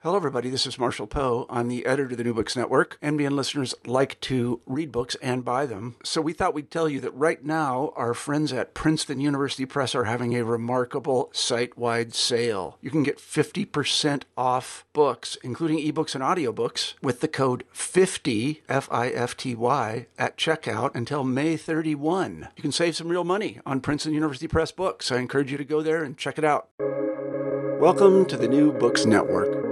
Hello, everybody. This is Marshall Poe. I'm the editor of the New Books Network. NBN listeners like to read books and buy them. So we thought we'd tell you that right now, our friends at Princeton University Press are having a remarkable site-wide sale. You can get 50% off books, including ebooks and audiobooks, with the code 50, F-I-F-T-Y, at checkout until May 31. You can save some real money on Princeton University Press books. I encourage you to go there and check it out. Welcome to the New Books Network.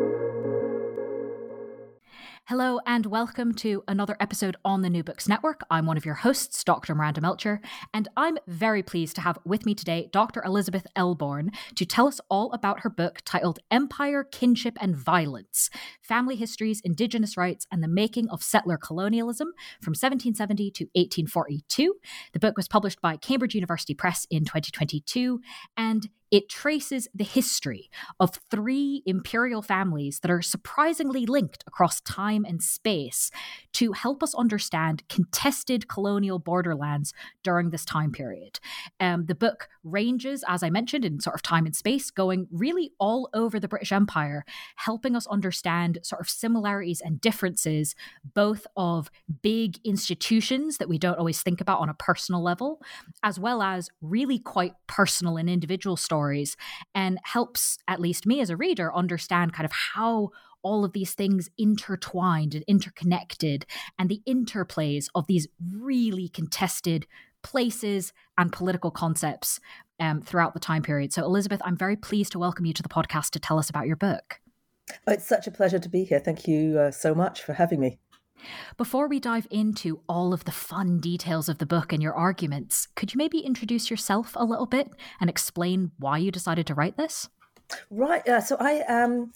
Hello and welcome to another episode on the New Books Network. I'm one of your hosts, Dr. Miranda Melcher, and I'm very pleased to have with me today Dr. Elizabeth Elborn to tell us all about her book titled Empire, Kinship and Violence: Family Histories, Indigenous Rights and the Making of Settler Colonialism from 1770 to 1842. The book was published by Cambridge University Press in 2022, and it traces the history of three imperial families that are surprisingly linked across time and space to help us understand contested colonial borderlands during this time period. The book ranges, as I mentioned, in sort of time and space, going really all over the British Empire, helping us understand sort of similarities and differences, both of big institutions that we don't always think about on a personal level, as well as really quite personal and individual stories, and helps, at least me as a reader, understand kind of how all of these things intertwined and interconnected, and the interplays of these really contested places and political concepts throughout the time period. So, Elizabeth, I'm very pleased to welcome you to the podcast to tell us about your book. It's such a pleasure to be here. Thank you so much for having me. Before we dive into all of the fun details of the book and your arguments, could you maybe introduce yourself a little bit and explain why you decided to write this? Right. So I am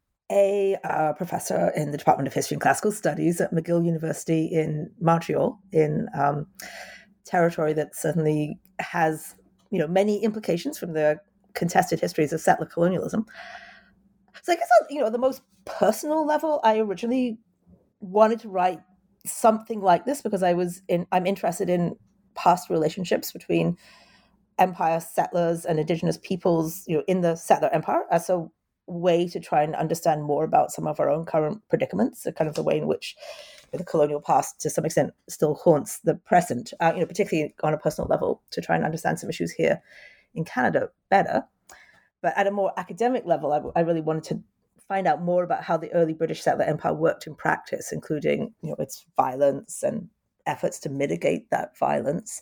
a professor in the Department of History and Classical Studies at McGill University in Montreal, in territory that certainly has, many implications from the contested histories of settler colonialism. So I guess on, the most personal level, I originally wanted to write something like this because I'm interested in past relationships between empire settlers and indigenous peoples, in the settler empire, as a way to try and understand more about some of our own current predicaments, kind of the way in which the colonial past to some extent still haunts the present, particularly on a personal level, to try and understand some issues here in Canada better. But at a more academic level, I really wanted to find out more about how the early British settler empire worked in practice, including its violence and efforts to mitigate that violence.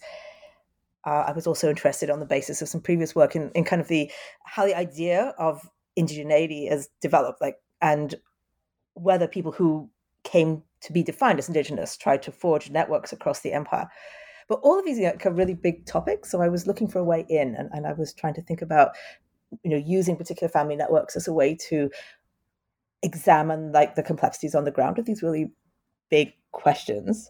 I was also interested on the basis of some previous work in kind of how the idea of indigeneity has developed, and whether people who came to be defined as indigenous tried to forge networks across the empire. But all of these are really big topics, so I was looking for a way in, and I was trying to think about using particular family networks as a way to examine the complexities on the ground of these really big questions.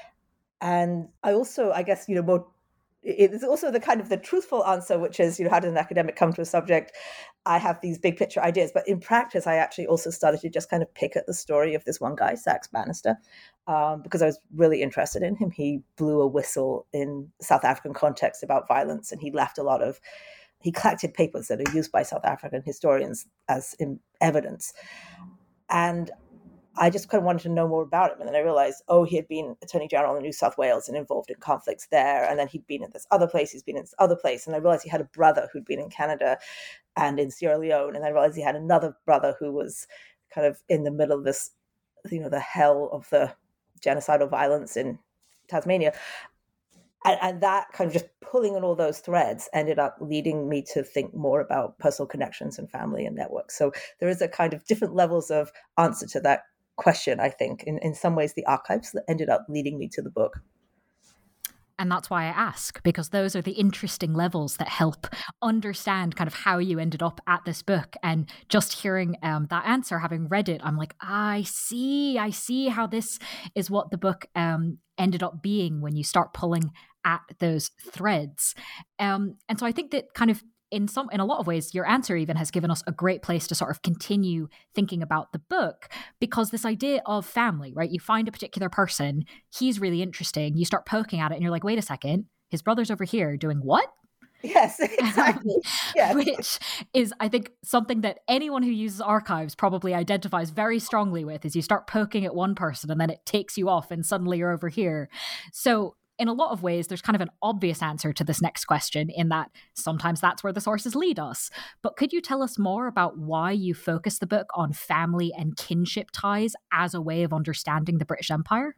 And I also, I guess, it's also the kind of the truthful answer, which is, how does an academic come to a subject? I have these big picture ideas, but in practice, I actually also started to just kind of pick at the story of this one guy, Sax Bannister, because I was really interested in him. He blew a whistle in South African context about violence, and he collected papers that are used by South African historians as evidence. And I just kind of wanted to know more about him. And then I realized, he had been Attorney General in New South Wales and involved in conflicts there. And then he'd been in this other place, he's been in this other place. And I realized he had a brother who'd been in Canada and in Sierra Leone. And I realized he had another brother who was kind of in the middle of this, the hell of the genocidal violence in Tasmania. And that kind of just pulling on all those threads ended up leading me to think more about personal connections and family and networks. So there is a kind of different levels of answer to that question, I think. In some ways, the archives that ended up leading me to the book. And that's why I ask, because those are the interesting levels that help understand kind of how you ended up at this book. And just hearing that answer, having read it, I'm like, I see how this is what the book ended up being when you start pulling at those threads. And so I think that kind of in a lot of ways, your answer even has given us a great place to sort of continue thinking about the book, because this idea of family, right? You find a particular person, he's really interesting. You start poking at it and you're like, wait a second, his brother's over here doing what? Yes, exactly. Yes. Which is, I think, something that anyone who uses archives probably identifies very strongly with, is you start poking at one person and then it takes you off and suddenly you're over here. So in a lot of ways, there's kind of an obvious answer to this next question, in that sometimes that's where the sources lead us. But could you tell us more about why you focus the book on family and kinship ties as a way of understanding the British Empire?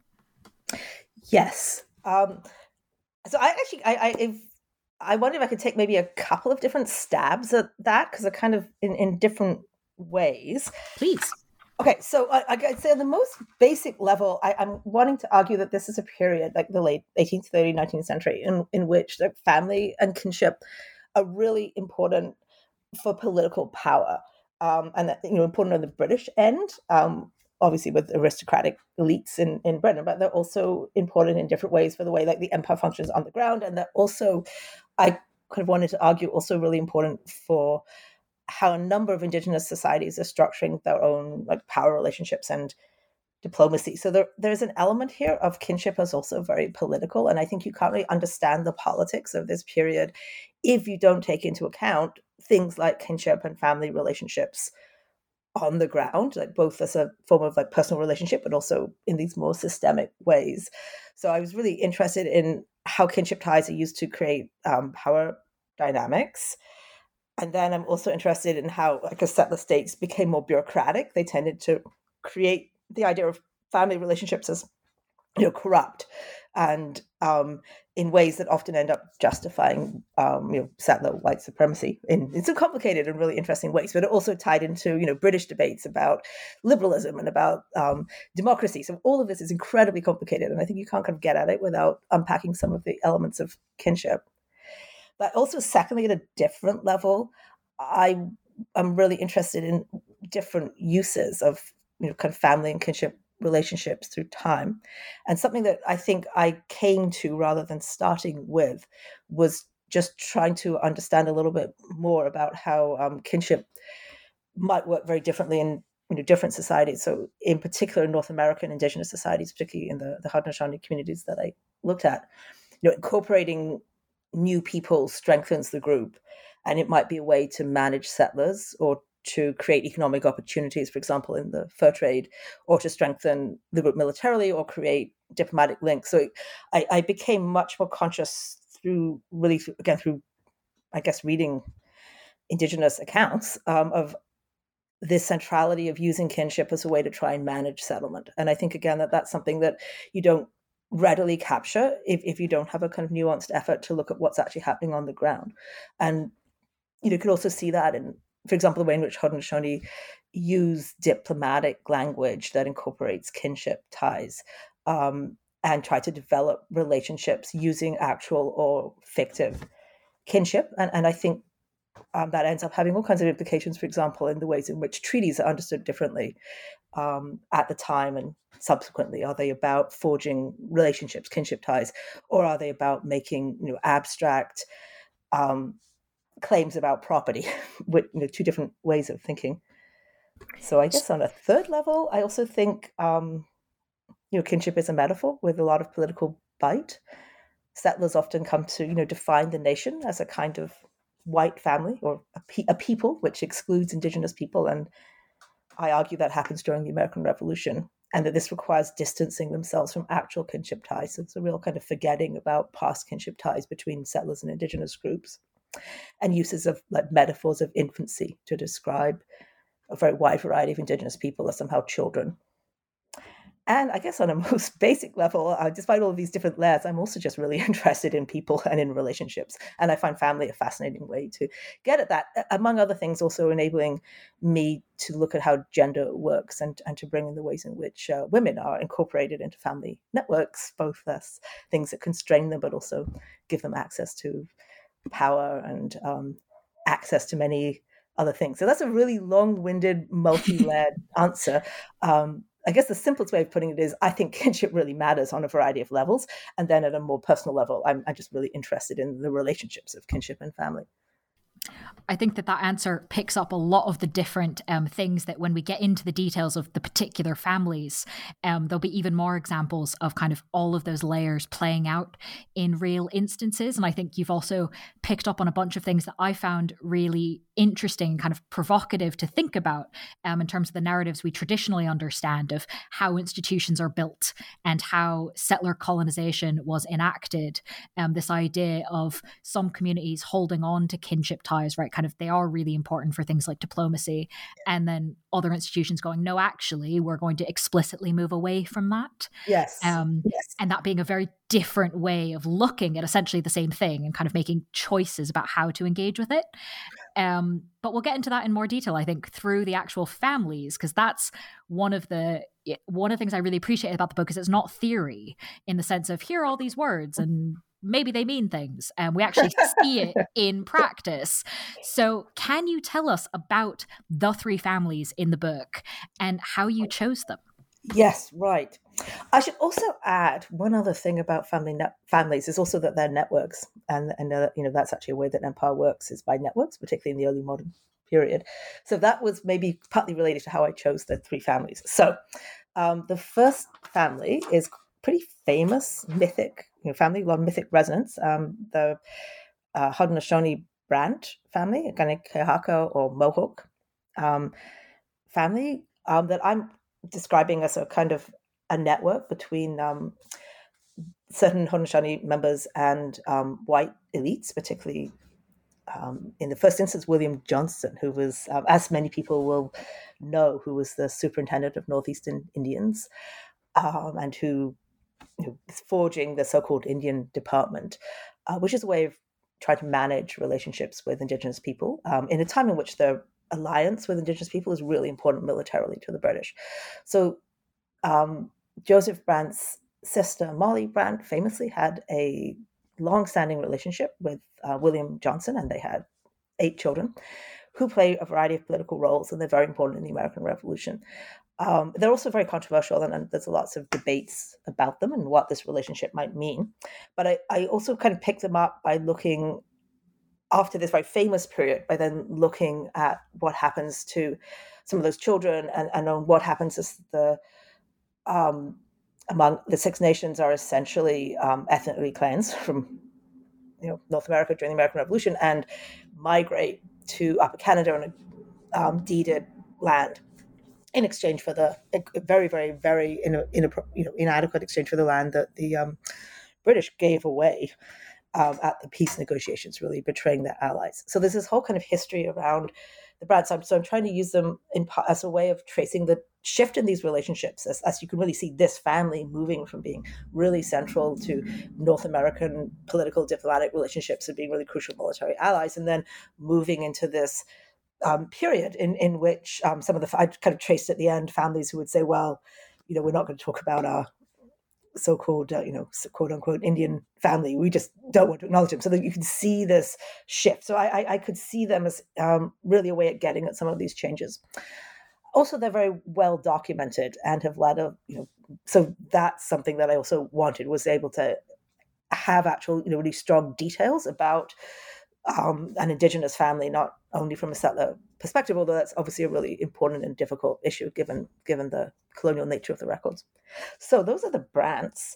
Yes. So I wonder if I could take maybe a couple of different stabs at that, because they're kind of in different ways. Please. Okay, so I'd say on the most basic level, I'm wanting to argue that this is a period, like the late 18th, 19th century, in which like family and kinship are really important for political power, and that, important on the British end, obviously with aristocratic elites in Britain, but they're also important in different ways for the way like the empire functions on the ground, and they're also, I kind of wanted to argue, also really important for how a number of indigenous societies are structuring their own like power relationships and diplomacy. So there's an element here of kinship as also very political, and I think you can't really understand the politics of this period if you don't take into account things like kinship and family relationships on the ground, like both as a form of like personal relationship, but also in these more systemic ways. So I was really interested in how kinship ties are used to create power dynamics. And then I'm also interested in how, like, as settler states became more bureaucratic, they tended to create the idea of family relationships as, corrupt, and in ways that often end up justifying, settler white supremacy in some complicated and really interesting ways. But it also tied into, British debates about liberalism and about democracy. So all of this is incredibly complicated, and I think you can't kind of get at it without unpacking some of the elements of kinship. But also, secondly, at a different level, I'm really interested in different uses of kind of family and kinship relationships through time. And something that I think I came to rather than starting with was just trying to understand a little bit more about how kinship might work very differently in different societies. So in particular, in North American indigenous societies, particularly in the Haudenosaunee communities that I looked at, incorporating new people strengthens the group, and it might be a way to manage settlers or to create economic opportunities, for example, in the fur trade, or to strengthen the group militarily or create diplomatic links. So I became much more conscious through I guess, reading indigenous accounts of this centrality of using kinship as a way to try and manage settlement. And I think, again, that's something that you don't readily capture if you don't have a kind of nuanced effort to look at what's actually happening on the ground. And you could also see that in, for example, the way in which Haudenosaunee use diplomatic language that incorporates kinship ties, and try to develop relationships using actual or fictive kinship. And I think that ends up having all kinds of implications, for example, in the ways in which treaties are understood differently at the time and subsequently. Are they about forging relationships, kinship ties, or are they about making abstract claims about property with two different ways of thinking? So I guess on a third level, I also think kinship is a metaphor with a lot of political bite. Settlers often come to define the nation as a kind of white family or a people, which excludes indigenous people, and I argue that happens during the American Revolution, and that this requires distancing themselves from actual kinship ties. So it's a real kind of forgetting about past kinship ties between settlers and indigenous groups, and uses of like metaphors of infancy to describe a very wide variety of indigenous people as somehow children. And I guess on a most basic level, despite all of these different layers, I'm also just really interested in people and in relationships. And I find family a fascinating way to get at that, among other things, also enabling me to look at how gender works and to bring in the ways in which women are incorporated into family networks, both as things that constrain them, but also give them access to power and access to many other things. So that's a really long-winded, multi-layered answer. I guess the simplest way of putting it is I think kinship really matters on a variety of levels. And then at a more personal level, I'm just really interested in the relationships of kinship and family. I think that answer picks up a lot of the different things that when we get into the details of the particular families, there'll be even more examples of kind of all of those layers playing out in real instances. And I think you've also picked up on a bunch of things that I found really interesting, kind of provocative to think about in terms of the narratives we traditionally understand of how institutions are built and how settler colonization was enacted. This idea of some communities holding on to kinship ties, right? Kind of they are really important for things like diplomacy, and then other institutions going, no, actually, we're going to explicitly move away from that. Yes. And that being a very different way of looking at essentially the same thing and kind of making choices about how to engage with it. But we'll get into that in more detail, I think, through the actual families, because that's one of the things I really appreciate about the book is it's not theory in the sense of here are all these words and maybe they mean things, and we actually see it in practice. So can you tell us about the three families in the book and how you chose them? Yes, right. I should also add one other thing about families is also that they're networks, and that's actually a way that empire works is by networks, particularly in the early modern period. So that was maybe partly related to how I chose the three families. So the first family is pretty famous, mythic family, a lot of mythic resonance. The Haudenosaunee Brant family, Kanekehaka or Mohawk family that I'm describing as a kind of a network between certain Haudenosaunee members and white elites, particularly in the first instance, William Johnson, who was, as many people will know, who was the superintendent of Northeastern Indians and who is forging the so-called Indian Department, which is a way of trying to manage relationships with Indigenous people in a time in which the alliance with Indigenous people is really important militarily to the British. So Joseph Brant's sister, Molly Brant, famously had a long-standing relationship with William Johnson, and they had 8 children who play a variety of political roles, and they're very important in the American Revolution. They're also very controversial, and there's lots of debates about them and what this relationship might mean. But I also kind of picked them up by looking after this very famous period, by then looking at what happens to some of those children and on what happens as the among the Six Nations are essentially ethnically cleansed from North America during the American Revolution and migrate to Upper Canada on a deeded land in exchange for the very, very, very inadequate exchange for the land that the British gave away at the peace negotiations, really betraying their allies. So there's this whole kind of history around the Brants. So I'm trying to use them as a way of tracing the shift in these relationships, as you can really see this family moving from being really central to North American political diplomatic relationships and being really crucial military allies, and then moving into this period in which some of I kind of traced at the end families who would say, well, we're not going to talk about our so-called, quote unquote Indian family. We just don't want to acknowledge them. So that you can see this shift. So I could see them as really a way at getting at some of these changes. Also, they're very well documented and have led so that's something that I also wanted, was able to have actual, really strong details about an Indigenous family, not only from a settler perspective, although that's obviously a really important and difficult issue given the colonial nature of the records. So those are the Brants.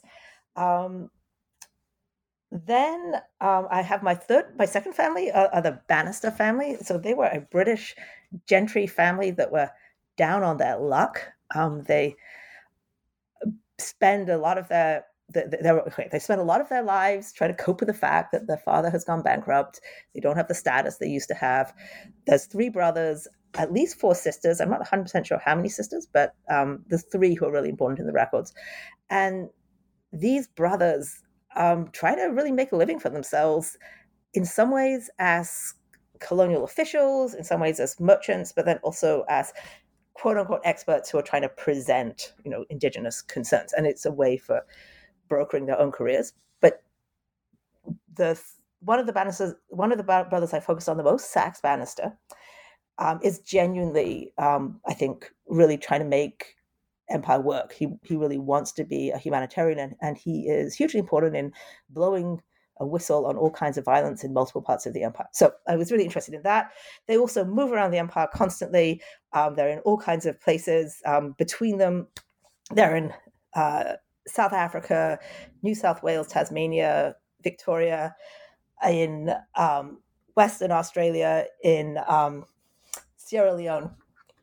Then I have my second family, are the Bannister family. So they were a British gentry family that were down on their luck. They spend a lot of their they spend a lot of their lives trying to cope with the fact that their father has gone bankrupt. They don't have the status they used to have. There's 3 brothers, at least 4 sisters. I'm not 100% sure how many sisters, but there's 3 who are really important in the records. And these brothers try to really make a living for themselves, in some ways as colonial officials, in some ways as merchants, but then also as quote unquote experts who are trying to present, Indigenous concerns. And it's a way for brokering their own careers. But one of the brothers I focused on the most, Sax Bannister, is genuinely, I think, really trying to make empire work. He really wants to be a humanitarian, and he is hugely important in blowing a whistle on all kinds of violence in multiple parts of the empire. So I was really interested in that. They also move around the empire constantly. They're in all kinds of places. Between them, they're in South Africa, New South Wales, Tasmania, Victoria, in Western Australia, in Sierra Leone.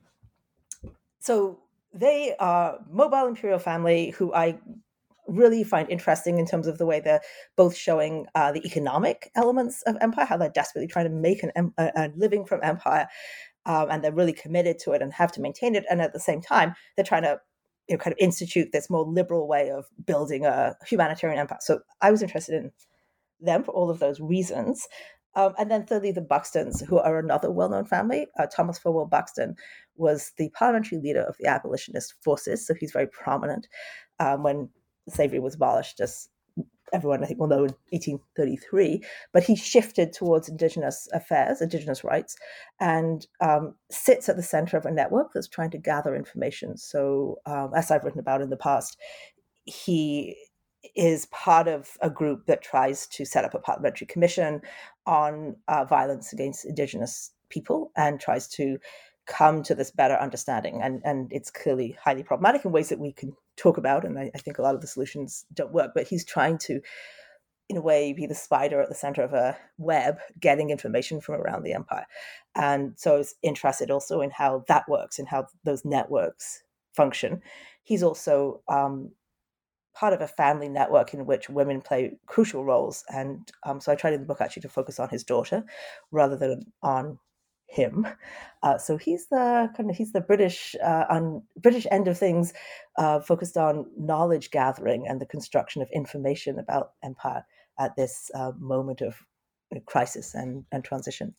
So they are mobile imperial family who I really find interesting in terms of the way they're both showing the economic elements of empire, how they're desperately trying to make a living from empire, and they're really committed to it and have to maintain it. And at the same time, they're trying to kind of institute this more liberal way of building a humanitarian empire. So I was interested in them for all of those reasons. And then thirdly, the Buxtons, who are another well-known family. Thomas Folwell Buxton was the parliamentary leader of the abolitionist forces, so he's very prominent when slavery was abolished, as everyone I think will know, in 1833. But he shifted towards Indigenous affairs, Indigenous rights, and sits at the center of a network that's trying to gather information. So as I've written about in the past, he is part of a group that tries to set up a parliamentary commission on violence against Indigenous people and tries to come to this better understanding. And it's clearly highly problematic in ways that we can talk about. And I think a lot of the solutions don't work, but he's trying to, in a way, be the spider at the center of a web, getting information from around the empire. And so I was interested also in how that works and how those networks function. He's also part of a family network in which women play crucial roles. And so I tried in the book actually to focus on his daughter rather than on him. So he's the British end of things, focused on knowledge gathering and the construction of information about empire at this moment of crisis and transition.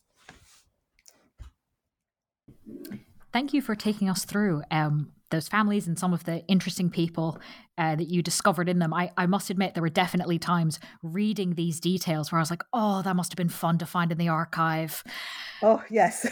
Thank you for taking us through those families and some of the interesting people that you discovered in them. I must admit, there were definitely times reading these details where I was like, oh, that must have been fun to find in the archive. Oh, yes.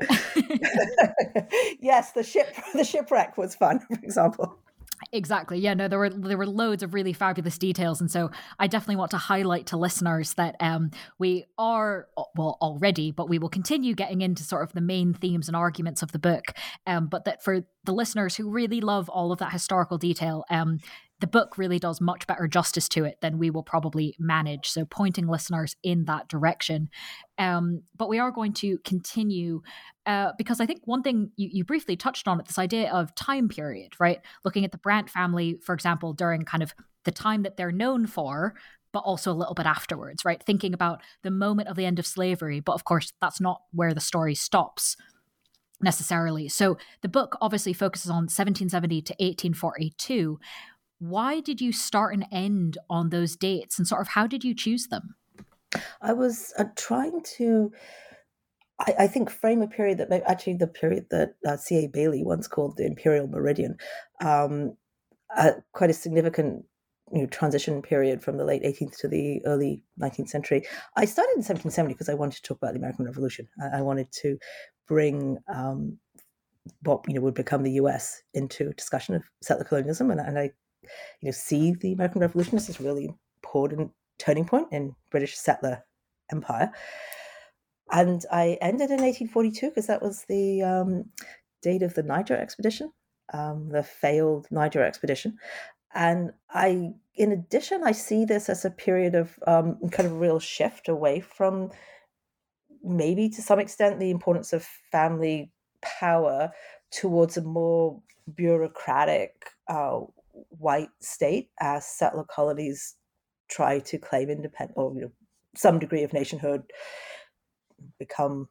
Yes, the shipwreck was fun, for example. Exactly. Yeah, no, there were loads of really fabulous details. And so I definitely want to highlight to listeners that we are, well, already, but we will continue getting into sort of the main themes and arguments of the book. But that for the listeners who really love all of that historical detail, the book really does much better justice to it than we will probably manage. So pointing listeners in that direction. But we are going to continue because I think one thing you briefly touched on it, this idea of time period, right? Looking at the Brant family, for example, during kind of the time that they're known for, but also a little bit afterwards, right? Thinking about the moment of the end of slavery. But of course, that's not where the story stops necessarily. So the book obviously focuses on 1770 to 1842. Why did you start and end on those dates, and sort of how did you choose them? I was trying to, I think, frame a period that actually the period that C.A. Bailey once called the Imperial Meridian, quite a significant transition period from the late 18th to the early 19th century. I started in 1770 because I wanted to talk about the American Revolution. I wanted to bring what would become the U.S. into a discussion of settler colonialism, and I see the American Revolution as this really important turning point in British settler empire. And I ended in 1842 because that was the date of the Niger expedition, the failed Niger expedition. And in addition, I see this as a period of kind of real shift away from maybe to some extent the importance of family power towards a more bureaucratic white state as settler colonies try to claim independence or some degree of nationhood, become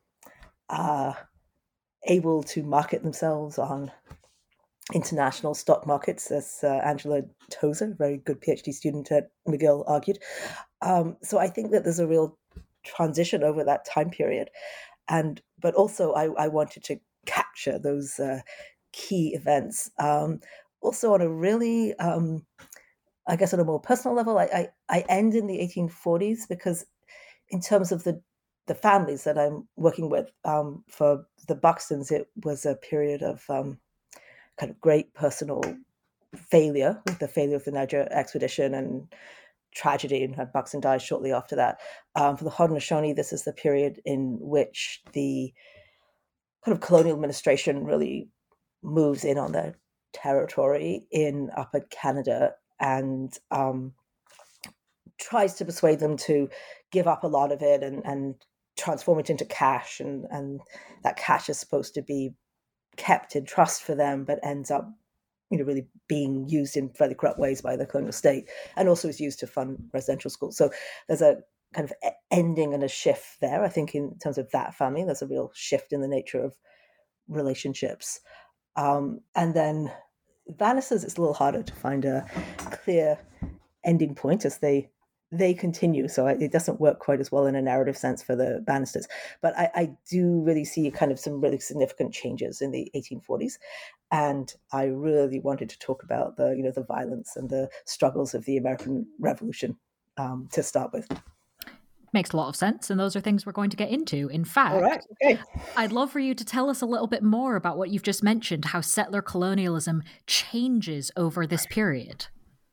able to market themselves on international stock markets, as Angela Tozer, a very good PhD student at McGill, argued. So I think that there's a real transition over that time period, but also I wanted to capture those key events. Also on a really, I guess on a more personal level, I end in the 1840s because in terms of the families that I'm working with, for the Buxtons, it was a period of kind of great personal failure with the failure of the Niger expedition and tragedy, and Baksin dies shortly after that. For the Haudenosaunee, this is the period in which the kind of colonial administration really moves in on their territory in Upper Canada and tries to persuade them to give up a lot of it and transform it into cash, and that cash is supposed to be kept in trust for them, but ends up really being used in fairly corrupt ways by the colonial state, and also is used to fund residential schools. So there's a kind of ending and a shift there. I think in terms of that family, there's a real shift in the nature of relationships. And then Bannisters, it's a little harder to find a clear ending point as they continue. So it doesn't work quite as well in a narrative sense for the Bannisters. But I do really see kind of some really significant changes in the 1840s. And I really wanted to talk about the violence and the struggles of the American Revolution to start with. Makes a lot of sense, and those are things we're going to get into. In fact, all right, okay. I'd love for you to tell us a little bit more about what you've just mentioned, how settler colonialism changes over this period.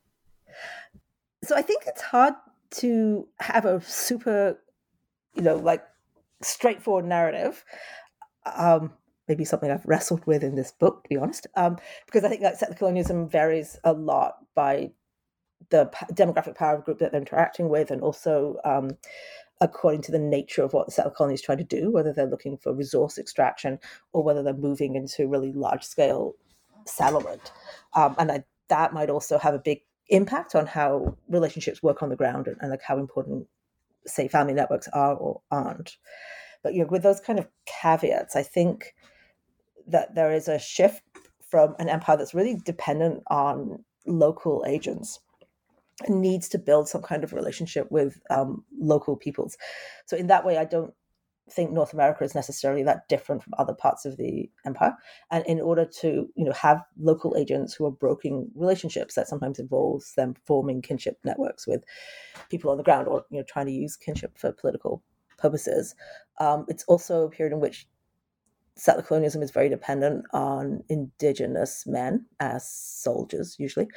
So I think it's hard to have a super, straightforward narrative. Maybe something I've wrestled with in this book, to be honest, because I think that settler colonialism varies a lot by the demographic power of group that they're interacting with, and also according to the nature of what the settler colonies try to do, whether they're looking for resource extraction or whether they're moving into really large-scale settlement. And that might also have a big impact on how relationships work on the ground and like how important, say, family networks are or aren't. But with those kind of caveats, I think that there is a shift from an empire that's really dependent on local agents and needs to build some kind of relationship with local peoples. So in that way, I don't think North America is necessarily that different from other parts of the empire. And in order to, have local agents who are brokering relationships, that sometimes involves them forming kinship networks with people on the ground, or, trying to use kinship for political purposes. It's also a period in which settler colonialism is very dependent on indigenous men as soldiers, usually.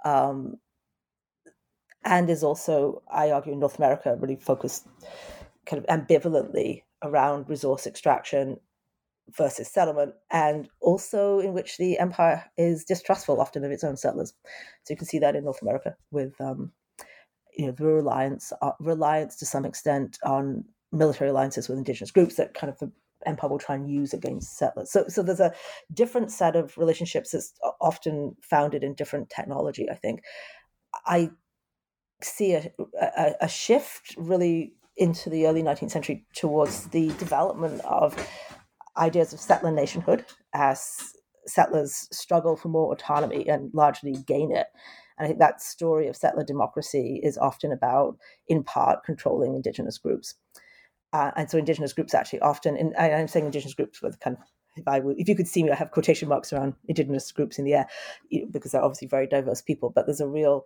And is also, I argue, in North America, really focused kind of ambivalently around resource extraction versus settlement, and also in which the empire is distrustful often of its own settlers. So you can see that in North America with, the reliance to some extent on military alliances with indigenous groups that kind of the empire will try and use against settlers. So there's a different set of relationships that's often founded in different technology, I think. I see a shift really into the early 19th century towards the development of ideas of settler nationhood as settlers struggle for more autonomy and largely gain it. And I think that story of settler democracy is often about, in part, controlling indigenous groups. And so indigenous groups actually often, and I'm saying indigenous groups with kind of, if you could see me, I have quotation marks around indigenous groups in the air, because they're obviously very diverse people, but there's a real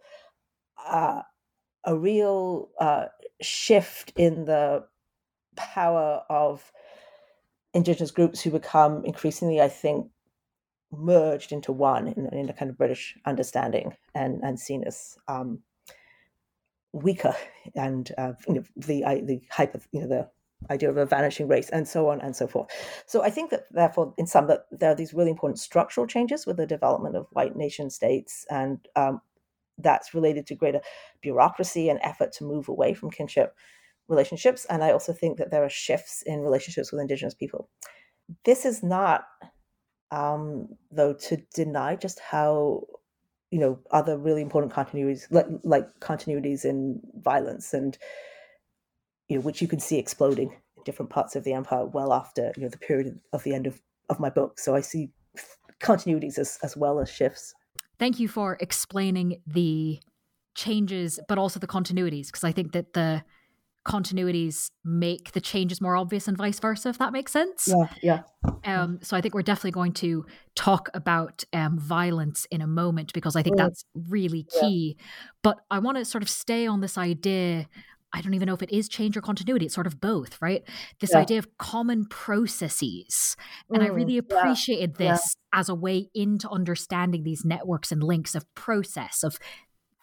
shift in the power of indigenous groups who become increasingly, I think, merged into one in a kind of British understanding and seen as weaker, and the hype of the idea of a vanishing race, and so on and so forth. So I think that therefore, in some, that there are these really important structural changes with the development of white nation states, and that's related to greater bureaucracy and effort to move away from kinship relationships. And I also think that there are shifts in relationships with indigenous people. This is not, though, to deny just how, other really important continuities, like continuities in violence, and, which you can see exploding in different parts of the empire well after, the period of the end of my book. So I see continuities as well as shifts. Thank you for explaining the changes, but also the continuities, because I think that the continuities make the changes more obvious and vice versa, if that makes sense. Yeah. So I think we're definitely going to talk about violence in a moment, because I think that's really key. Yeah. But I want to sort of stay on this idea. I don't even know if it is change or continuity. It's sort of both, right? This idea of common processes. And I really appreciated this as a way into understanding these networks and links of process, of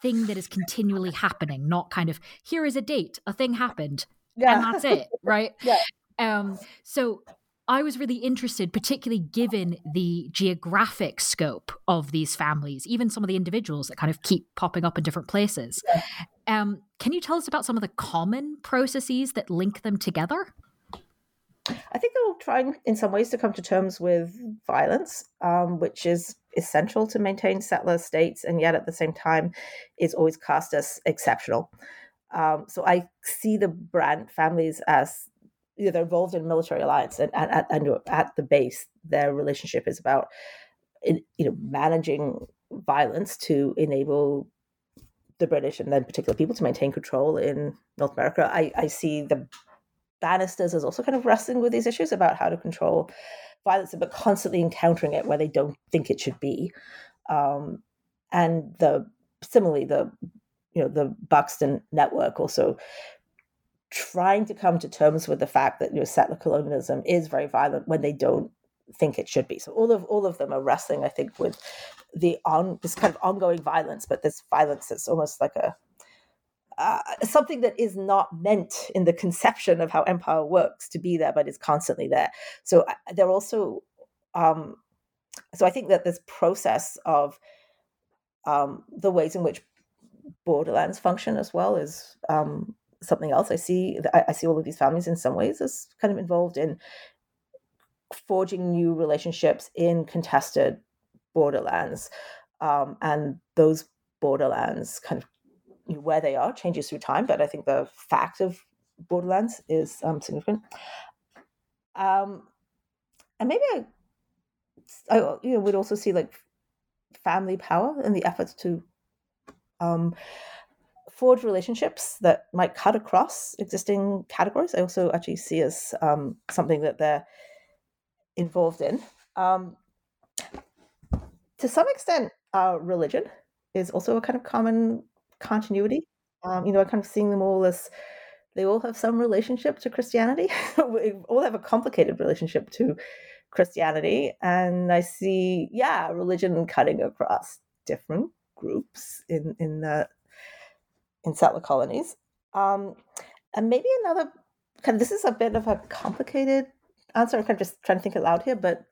thing that is continually happening, not kind of, here is a date, a thing happened, Yeah. and that's it, right? Yeah. So I was really interested, particularly given the geographic scope of these families, even some of the individuals that kind of keep popping up in different places. Yeah. Can you tell us about some of the common processes that link them together? I think they're all trying in some ways to come to terms with violence, which is essential to maintain settler states, and yet at the same time is always cast as exceptional. So I see the Brant families as, you know, they're involved in military alliance, and at the base, their relationship is about, you know, managing violence to enable the British and then particular people to maintain control in North America. I see the Bannisters as also kind of wrestling with these issues about how to control violence, but constantly encountering it where they don't think it should be. And similarly, the Buxton network also trying to come to terms with the fact that, you know, settler colonialism is very violent when they don't think it should be. So all of them are wrestling, I think, with this kind of ongoing violence, but this violence that's almost like something that is not meant in the conception of how empire works to be there, but is constantly there. So they're also, so I think that this process of the ways in which borderlands function as well is something else. I see all of these families in some ways as kind of involved in forging new relationships in contested borderlands, and those borderlands kind of, you know, where they are changes through time, but I think the fact of borderlands is significant. And maybe I would also see like family power in the efforts to forge relationships that might cut across existing categories. I also actually see as something that they're involved in. To some extent, religion is also a kind of common continuity. I'm kind of seeing them all as they all have some relationship to Christianity. We all have a complicated relationship to Christianity, and I see, religion cutting across different groups in settler colonies. And maybe another kind of, this is a bit of a complicated answer. I'm kind of just trying to think aloud here, but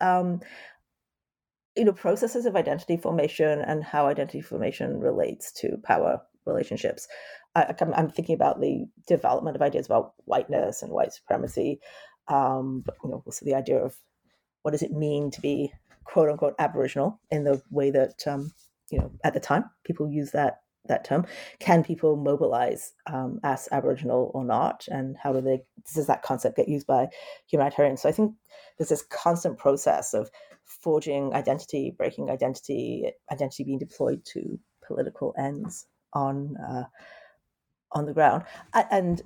processes of identity formation and how identity formation relates to power relationships. I'm thinking about the development of ideas about whiteness and white supremacy, but also the idea of what does it mean to be quote unquote Aboriginal in the way that at the time people use that term. Can people mobilize as Aboriginal or not, and how does that concept get used by humanitarians? So I think there's this constant process of forging identity, breaking identity being deployed to political ends on the ground. And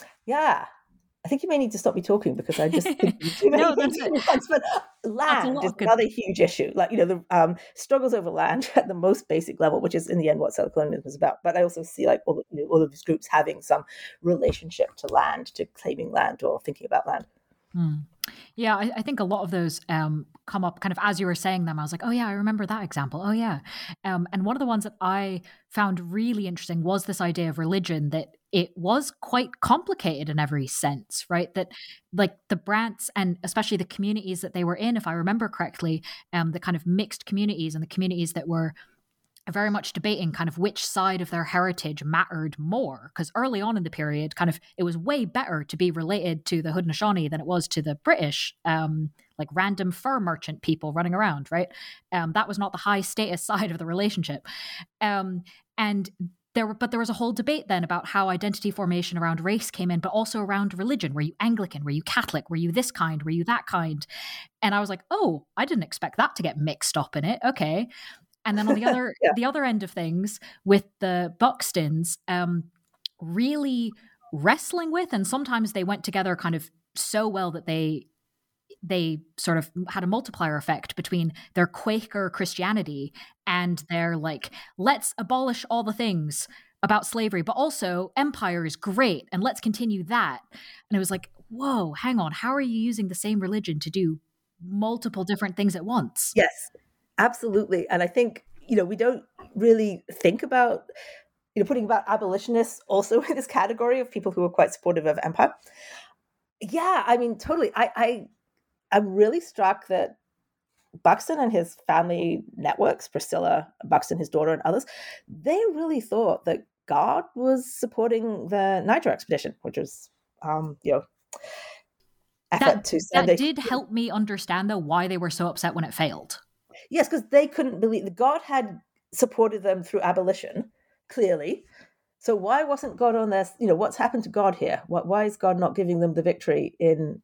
I think you may need to stop me talking because I just think too many things at once. But land is another huge issue. Like, the struggles over land at the most basic level, which is in the end what settler colonialism is about. But I also see like all of these groups having some relationship to land, to claiming land or thinking about land. Yeah, I think a lot of those come up kind of as you were saying them. I was like, oh yeah, I remember that example. Oh yeah. And one of the ones that I found really interesting was this idea of religion, that it was quite complicated in every sense, right? That like the Brants and especially the communities that they were in, if I remember correctly, the kind of mixed communities and the communities that were very much debating kind of which side of their heritage mattered more, because early on in the period, kind of it was way better to be related to the Haudenosaunee than it was to the British, like random fur merchant people running around, right? That was not the high status side of the relationship, and there was a whole debate then about how identity formation around race came in, but also around religion. Were you Anglican? Were you Catholic? Were you this kind? Were you that kind? And I was like, oh, I didn't expect that to get mixed up in it. Okay. And then on the other the other end of things, with the Buxtons, really wrestling with, and sometimes they went together kind of so well that they sort of had a multiplier effect between their Quaker Christianity and their like, let's abolish all the things about slavery, but also empire is great and let's continue that. And it was like, whoa, hang on, how are you using the same religion to do multiple different things at once? Yes. Absolutely. And I think, we don't really think about putting about abolitionists also in this category of people who are quite supportive of empire. Yeah, I mean, totally. I'm really struck that Buxton and his family networks, Priscilla Buxton, his daughter, and others, they really thought that God was supporting the Niger expedition, which was, effort to send that did help me understand, though, why they were so upset when it failed. Yes, because they couldn't believe that God had supported them through abolition, clearly. So why wasn't God on this? What's happened to God here? Why is God not giving them the victory in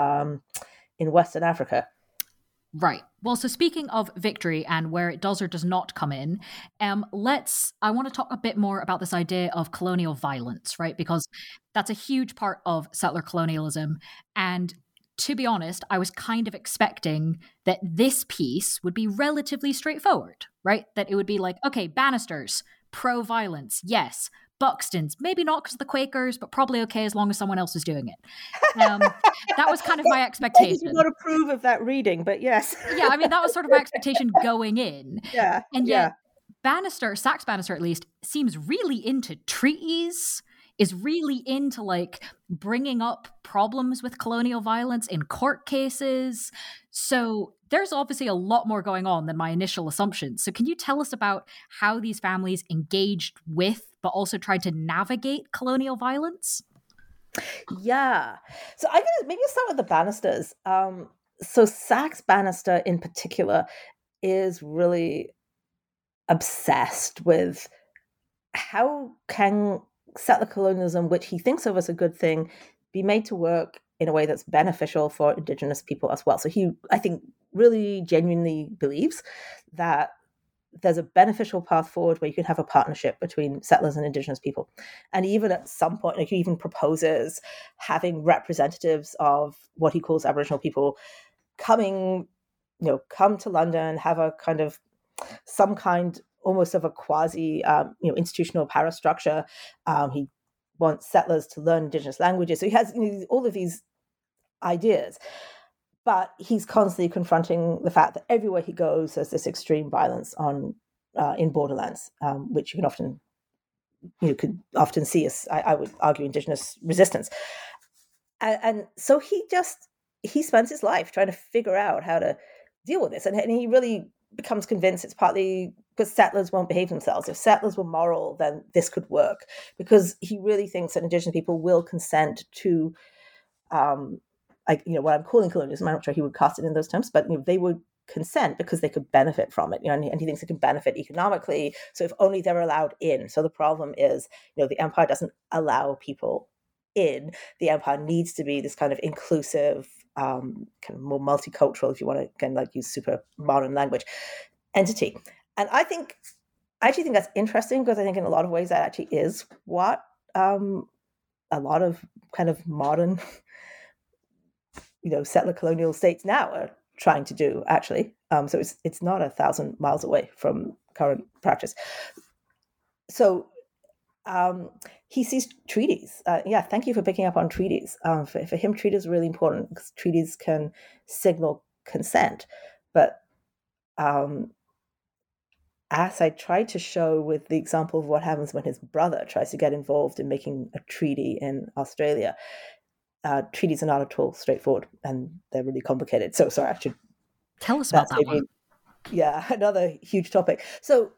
Western Africa? Right. Well, so speaking of victory and where it does or does not come in, I want to talk a bit more about this idea of colonial violence, right? Because that's a huge part of settler colonialism. And to be honest, I was kind of expecting that this piece would be relatively straightforward, right? That it would be like, okay, Bannisters, pro-violence, yes. Buxton's, maybe not because of the Quakers, but probably okay as long as someone else is doing it. That was kind of my expectation. I do not approve of that reading, but yes. Yeah, I mean, that was sort of my expectation going in. Yeah. And yet, Sax Bannister at least, seems really into treaties, is really into like bringing up problems with colonial violence in court cases. So there's obviously a lot more going on than my initial assumptions. So can you tell us about how these families engaged with, but also tried to navigate colonial violence? Yeah. So I'm going to maybe start with the Bannisters. So Sax Bannister in particular is really obsessed with how can settler colonialism, which he thinks of as a good thing, be made to work in a way that's beneficial for Indigenous people as well. So he, I think, really genuinely believes that there's a beneficial path forward where you can have a partnership between settlers and Indigenous people. And even at some point, like, he even proposes having representatives of what he calls Aboriginal people come to London, have a kind of some kind almost of a quasi institutional parastructure. He wants settlers to learn Indigenous languages. So he has all of these ideas. But he's constantly confronting the fact that everywhere he goes, there's this extreme violence in borderlands, which you could often see as, I would argue, Indigenous resistance. And so he spends his life trying to figure out how to deal with this, and he really becomes convinced it's partly because settlers won't behave themselves. If settlers were moral, then this could work, because he really thinks that Indigenous people will consent to what I'm calling colonialism. I'm not sure he would cast it in those terms, but they would consent because they could benefit from it, and he thinks it can benefit economically. So if only they're allowed in. So the problem is, the empire doesn't allow people in. The empire needs to be this kind of inclusive, kind of more multicultural, if you want to kind of use super modern language, entity. And I actually think that's interesting, because I think in a lot of ways that actually is what a lot of kind of modern settler colonial states now are trying to do, actually. So it's not 1,000 miles away from current practice. So he sees treaties. Thank you for picking up on treaties. For him, treaties are really important, because treaties can signal consent. But as I tried to show with the example of what happens when his brother tries to get involved in making a treaty in Australia, treaties are not at all straightforward, and they're really complicated. So sorry, I should tell us about that one. Yeah, another huge topic. So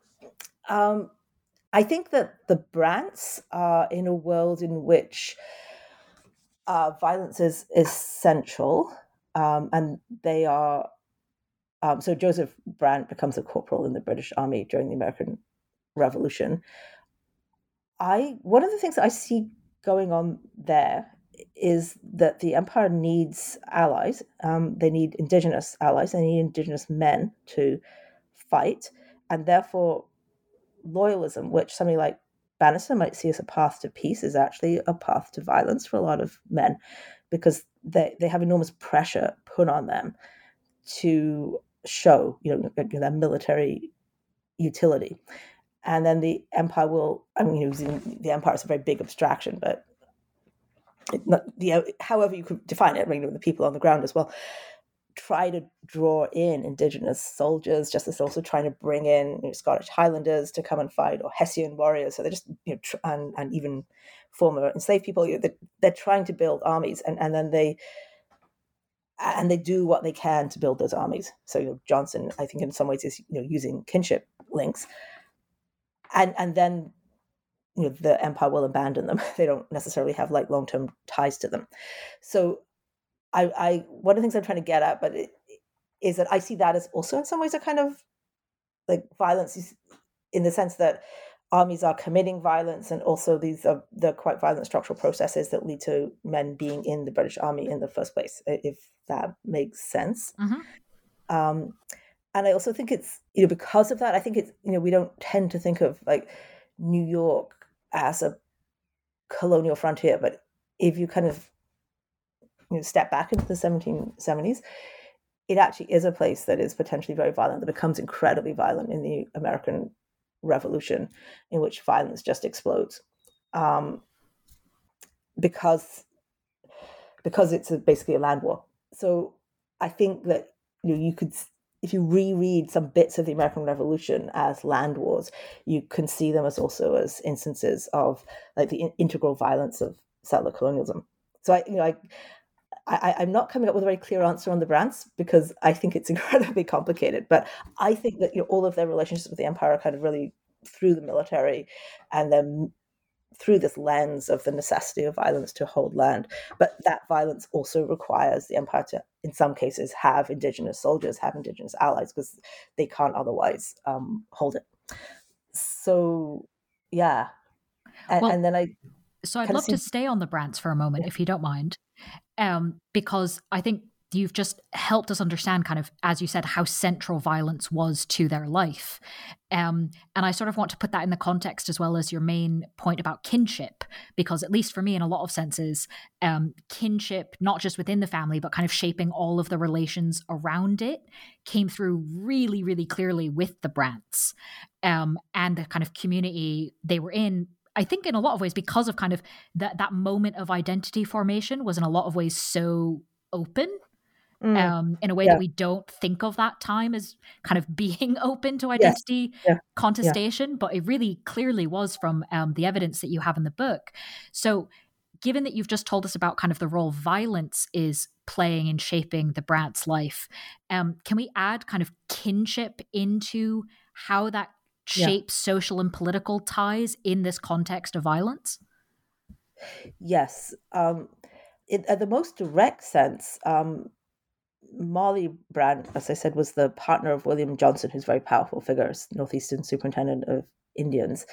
I think that the Brants are in a world in which violence is essential, and they are. So Joseph Brant becomes a corporal in the British Army during the American Revolution. One of the things that I see going on there is that the empire needs allies. They need Indigenous allies. They need Indigenous men to fight, and therefore loyalism, which somebody like Bannister might see as a path to peace, is actually a path to violence for a lot of men, because they have enormous pressure put on them to show their military utility. And then the empire will, the empire is a very big abstraction, but however you could define it, the people on the ground as well. try to draw in indigenous soldiers, just as also trying to bring in Scottish Highlanders to come and fight, or Hessian warriors. So they're just, and even former enslaved people. They're trying to build armies, and then they do what they can to build those armies. So Johnson, I think, in some ways is using kinship links, and then the empire will abandon them. They don't necessarily have like long-term ties to them. So I one of the things I'm trying to get at, but is that I see that as also in some ways a kind of like violence, in the sense that armies are committing violence, and also these are the quite violent structural processes that lead to men being in the British Army in the first place, if that makes sense. Mm-hmm. And I also think it's, because of that, I think it's, we don't tend to think of like New York as a colonial frontier, but if you kind of step back into the 1770s, it actually is a place that is potentially very violent, that becomes incredibly violent in the American Revolution, in which violence just explodes, because it's basically a land war. So I think that you could, if you reread some bits of the American Revolution as land wars, you can see them as also as instances of like the integral violence of settler colonialism. So I'm not coming up with a very clear answer on the Brants, because I think it's incredibly complicated. But I think that all of their relationships with the empire are kind of really through the military, and then through this lens of the necessity of violence to hold land. But that violence also requires the empire to, in some cases, have indigenous soldiers, have indigenous allies, because they can't otherwise hold it. So, yeah. And then So I'd love to stay on the Brants for a moment, if you don't mind, because I think you've just helped us understand kind of, as you said, how central violence was to their life. And I sort of want to put that in the context as well as your main point about kinship, because at least for me, in a lot of senses, kinship, not just within the family, but kind of shaping all of the relations around it, came through really, really clearly with the Brants, and the kind of community they were in. I think in a lot of ways, because of kind of that moment of identity formation was in a lot of ways so open, in a way that we don't think of that time as kind of being open to identity contestation, but it really clearly was from the evidence that you have in the book. So given that you've just told us about kind of the role violence is playing in shaping the Brants' life, can we add kind of kinship into how that shapes social and political ties in this context of violence? Yes. At the most direct sense, Molly Brant, as I said, was the partner of William Johnson, who's a very powerful figure, Northeastern Superintendent of Indians.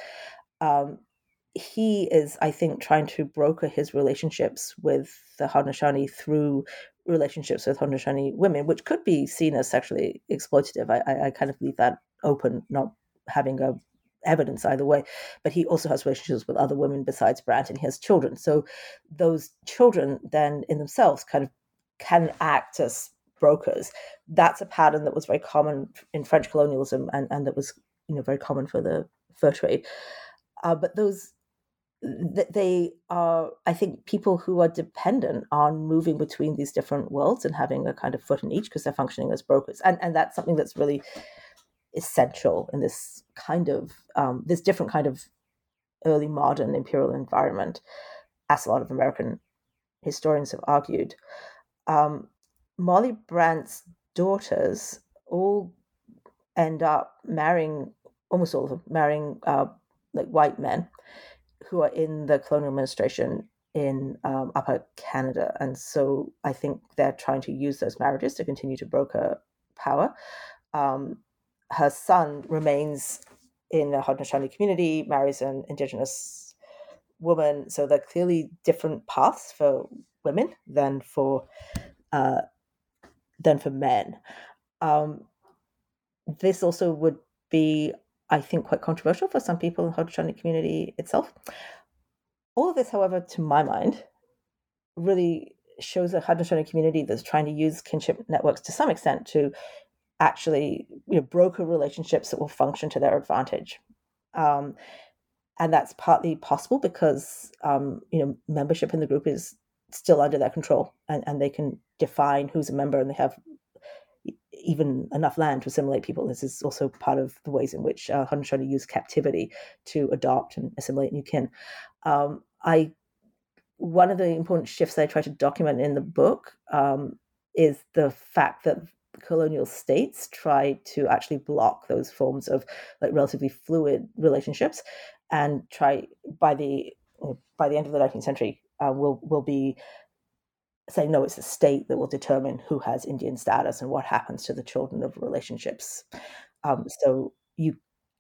He is, I think, trying to broker his relationships with the Haudenosaunee through relationships with Haudenosaunee women, which could be seen as sexually exploitative. I kind of leave that open, not having evidence either way. But he also has relationships with other women besides Brant, and he has children. So those children then in themselves kind of can act as brokers. That's a pattern that was very common in French colonialism, and that was very common for the fur trade. But they are, I think, people who are dependent on moving between these different worlds and having a kind of foot in each, because they're functioning as brokers. And that's something that's really essential in this kind of this different kind of early modern imperial environment, as a lot of American historians have argued. Molly Brant's daughters all end up marrying, almost all of them, marrying like white men who are in the colonial administration in Upper Canada. And so I think they're trying to use those marriages to continue to broker power. Her son remains in the Haudenosaunee community, marries an Indigenous woman. So they're clearly different paths for women than for men. This also would be, I think, quite controversial for some people in the Haudenosaunee community itself. All of this, however, to my mind, really shows a Haudenosaunee community that's trying to use kinship networks to some extent to actually broker relationships that will function to their advantage. And that's partly possible because membership in the group is still under their control, and they can define who's a member, and they have even enough land to assimilate people. This is also part of the ways in which Haudenosaunee use captivity to adopt and assimilate new kin. One of the important shifts that I try to document in the book is the fact that colonial states try to actually block those forms of like relatively fluid relationships, and try by the end of the 19th century will be saying, no, it's the state that will determine who has Indian status and what happens to the children of relationships. So you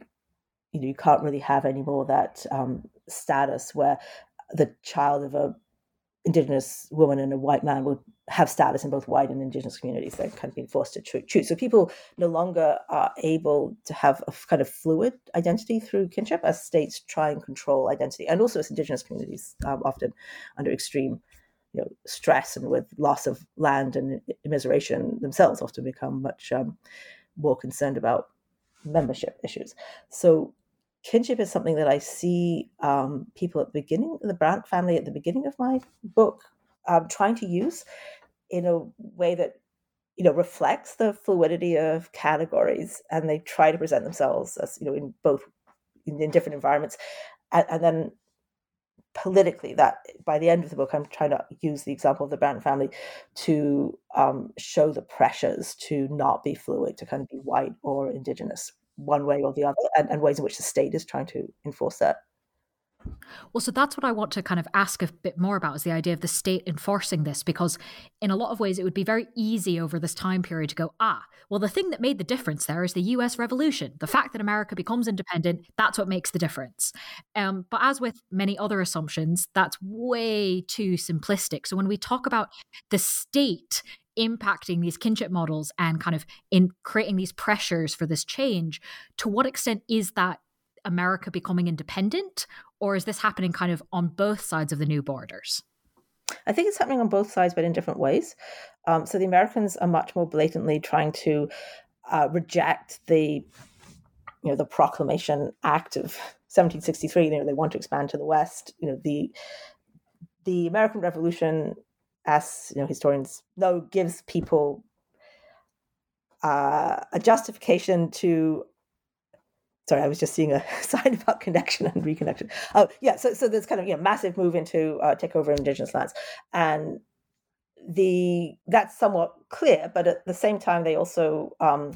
can't really have any more that status where the child of a Indigenous woman and a white man would have status in both white and Indigenous communities. They're kind of being forced to choose. So people no longer are able to have a kind of fluid identity through kinship as states try and control identity, and also as Indigenous communities often under extreme stress and with loss of land and immiseration themselves often become much more concerned about membership issues. So kinship is something that I see people at the beginning, the Brandt family at the beginning of my book, trying to use in a way that reflects the fluidity of categories, and they try to present themselves as in both in different environments, and then politically, that by the end of the book, I'm trying to use the example of the Brandt family to show the pressures to not be fluid, to kind of be white or Indigenous, one way or the other, and ways in which the state is trying to enforce that. Well, so that's what I want to kind of ask a bit more about, is the idea of the state enforcing this, because in a lot of ways it would be very easy over this time period to go, well, the thing that made the difference there is the US Revolution. The fact that America becomes independent, that's what makes the difference. But as with many other assumptions, that's way too simplistic. So when we talk about the state impacting these kinship models and kind of in creating these pressures for this change, to what extent is that America becoming independent, or is this happening kind of on both sides of the new borders? I think it's happening on both sides, but in different ways. So the Americans are much more blatantly trying to reject the Proclamation Act of 1763. They want to expand to the West. The American Revolution, as historians know, gives people a justification to. Sorry, I was just seeing a sign about connection and reconnection. Oh, yeah. So there's kind of massive move into take over Indigenous lands, and that's somewhat clear. But at the same time, they also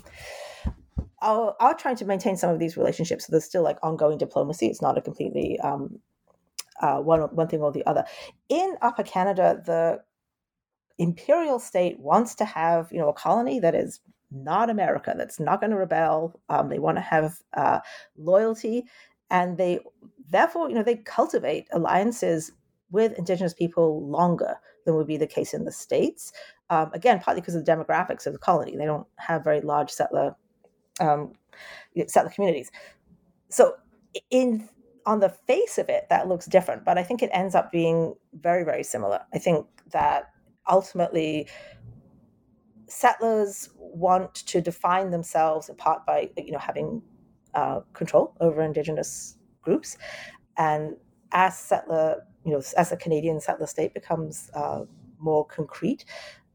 are trying to maintain some of these relationships. So there's still like ongoing diplomacy. It's not a completely one thing or the other. In Upper Canada, the imperial state wants to have a colony that is not America, that's not going to rebel. They want to have loyalty, and they therefore they cultivate alliances with Indigenous people longer than would be the case in the States. Again, partly because of the demographics of the colony. They don't have very large settler communities. So on the face of it, that looks different, but I think it ends up being very, very similar. I think that ultimately settlers want to define themselves in part by having control over Indigenous groups, and as a Canadian settler state becomes more concrete,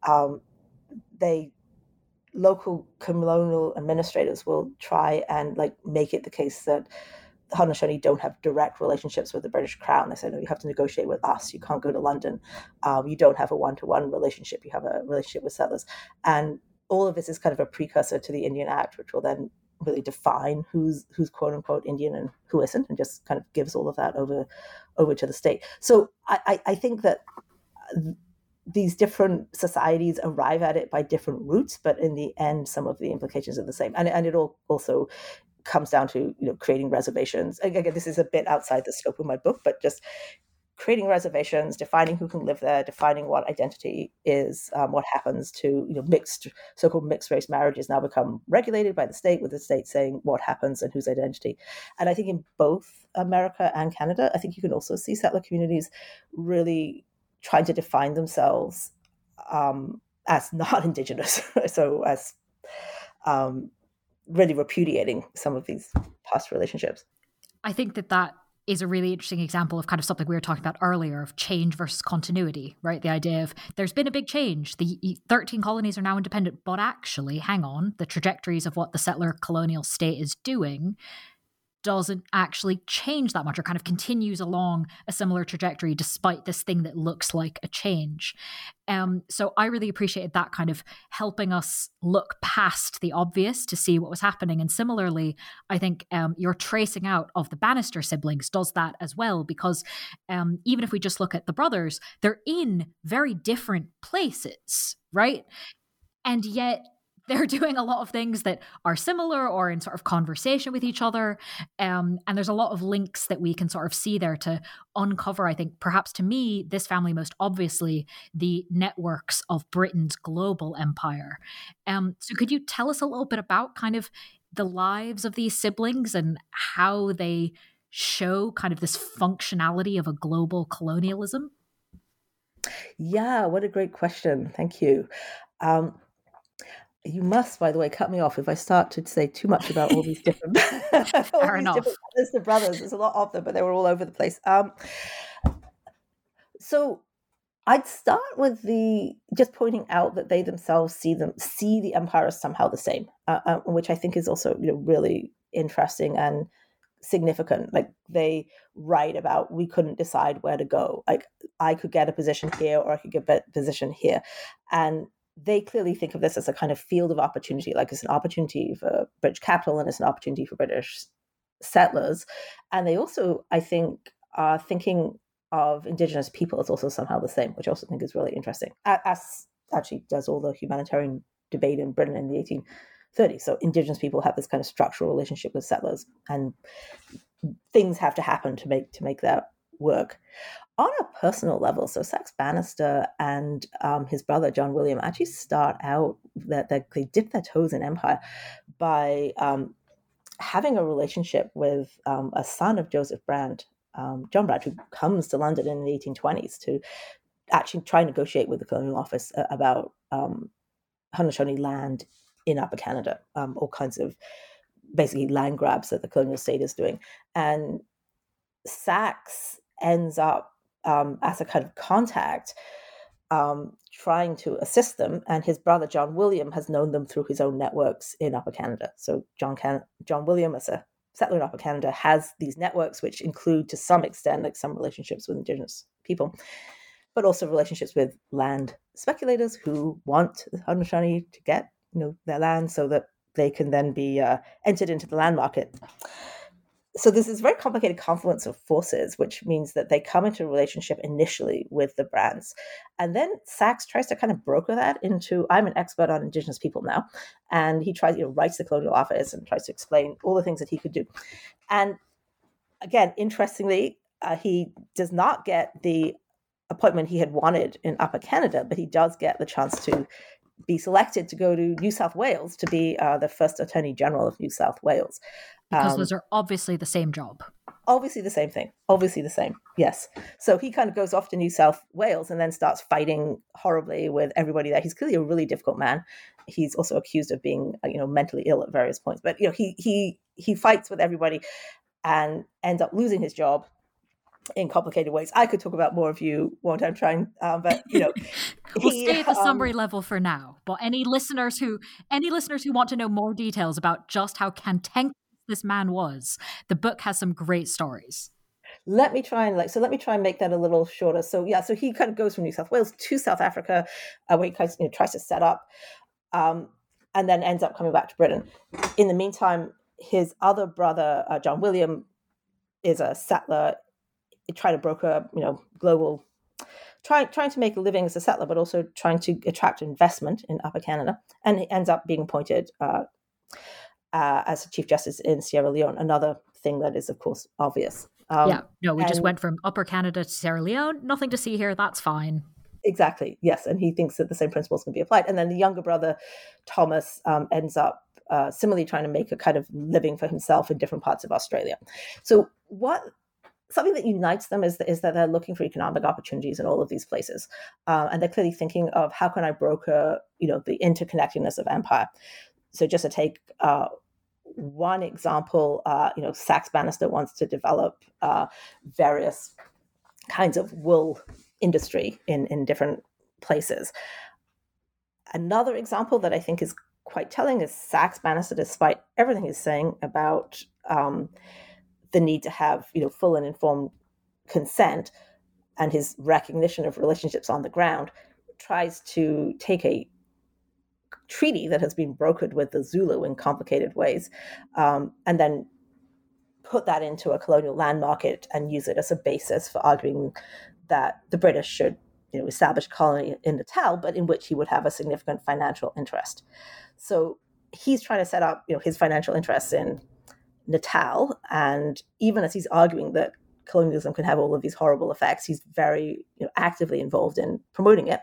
local colonial administrators will try and make it the case that the Haudenosaunee don't have direct relationships with the British Crown. They say, no, you have to negotiate with us. You can't go to London. You don't have a one-to-one relationship. You have a relationship with settlers. And all of this is kind of a precursor to the Indian Act, which will then really define who's quote-unquote Indian and who isn't, and just kind of gives all of that over to the state. So I think that these different societies arrive at it by different routes, but in the end, some of the implications are the same. And it all also comes down to creating reservations. Again, this is a bit outside the scope of my book, but just creating reservations, defining who can live there, defining what identity is, what happens to so-called mixed race marriages now become regulated by the state, with the state saying what happens and whose identity. And I think in both America and Canada, I think you can also see settler communities really trying to define themselves as not Indigenous, so as really repudiating some of these past relationships. I think that is a really interesting example of kind of something we were talking about earlier of change versus continuity, right? The idea of there's been a big change. The 13 colonies are now independent, but actually, hang on, the trajectories of what the settler colonial state is doing doesn't actually change that much, or kind of continues along a similar trajectory despite this thing that looks like a change. So I really appreciated that kind of helping us look past the obvious to see what was happening. And similarly, I think your tracing out of the Bannister siblings does that as well, because even if we just look at the brothers, they're in very different places, right? And yet they're doing a lot of things that are similar or in sort of conversation with each other. And there's a lot of links that we can sort of see there to uncover, I think, perhaps to me, this family most obviously, the networks of Britain's global empire. So could you tell us a little bit about kind of the lives of these siblings and how they show kind of this functionality of a global colonialism? Yeah, what a great question. Thank you. You must, by the way, cut me off if I start to say too much about all these different, Fair enough. Different brothers. There's a lot of them, but they were all over the place. So I'd start with just pointing out that they themselves see the empire as somehow the same, which I think is also really interesting and significant. Like, they write about, we couldn't decide where to go. Like, I could get a position here or I could get a position here, and they clearly think of this as a kind of field of opportunity, like it's an opportunity for British capital and it's an opportunity for British settlers. And they also, I think, are thinking of Indigenous people as also somehow the same, which I also think is really interesting, as actually does all the humanitarian debate in Britain in the 1830s. So Indigenous people have this kind of structural relationship with settlers, and things have to happen to make that work. On a personal level, so Saxe Bannister and his brother John William actually start out that they dip their toes in empire by having a relationship with a son of Joseph Brand, John Brand, who comes to London in the 1820s to actually try and negotiate with the Colonial Office about Haudenosaunee land in Upper Canada, all kinds of basically land grabs that the colonial state is doing. And Saxe ends up as a kind of contact, trying to assist them, and his brother John William has known them through his own networks in Upper Canada. So John William, as a settler in Upper Canada, has these networks which include, to some extent, like some relationships with Indigenous people, but also relationships with land speculators who want the Haudenosaunee to get their land so that they can then be entered into the land market. So there's this very complicated confluence of forces, which means that they come into a relationship initially with the Brands. And then Saxe tries to kind of broker that into, I'm an expert on Indigenous people now. And he tries, writes the Colonial Office and tries to explain all the things that he could do. And again, interestingly, he does not get the appointment he had wanted in Upper Canada, but he does get the chance to be selected to go to New South Wales to be the first Attorney General of New South Wales. Because those are obviously the same job. Obviously the same thing. Obviously the same. Yes. So he kind of goes off to New South Wales and then starts fighting horribly with everybody there. He's clearly a really difficult man. He's also accused of being, mentally ill at various points. But he fights with everybody and ends up losing his job in complicated ways. I could talk about more if you want. I'm trying, but we'll stay at the summary level for now. But any listeners who want to know more details about just how cantankerous this man was, the book has some great stories. Let me try and make that a little shorter. So he kind of goes from New South Wales to South Africa, where he kind of, tries to set up, and then ends up coming back to Britain. In the meantime, his other brother, John William, is a settler, trying to broker, global, trying to make a living as a settler, but also trying to attract investment in Upper Canada, and he ends up being appointed as Chief Justice in Sierra Leone. Another thing that is, of course, obvious. We just went from Upper Canada to Sierra Leone. Nothing to see here. That's fine. Exactly. Yes, and he thinks that the same principles can be applied. And then the younger brother, Thomas, ends up similarly trying to make a kind of living for himself in different parts of Australia. So something that unites them is that they're looking for economic opportunities in all of these places. And they're clearly thinking of, how can I broker, the interconnectedness of empire? So just to take one example, Sachs Bannister wants to develop various kinds of wool industry in different places. Another example that I think is quite telling is Sachs Bannister, despite everything he's saying about the need to have full and informed consent and his recognition of relationships on the ground, tries to take a treaty that has been brokered with the Zulu in complicated ways, and then put that into a colonial land market and use it as a basis for arguing that the British should establish a colony in Natal, but in which he would have a significant financial interest. So he's trying to set up his financial interests in Natal, and even as he's arguing that colonialism can have all of these horrible effects, he's very actively involved in promoting it.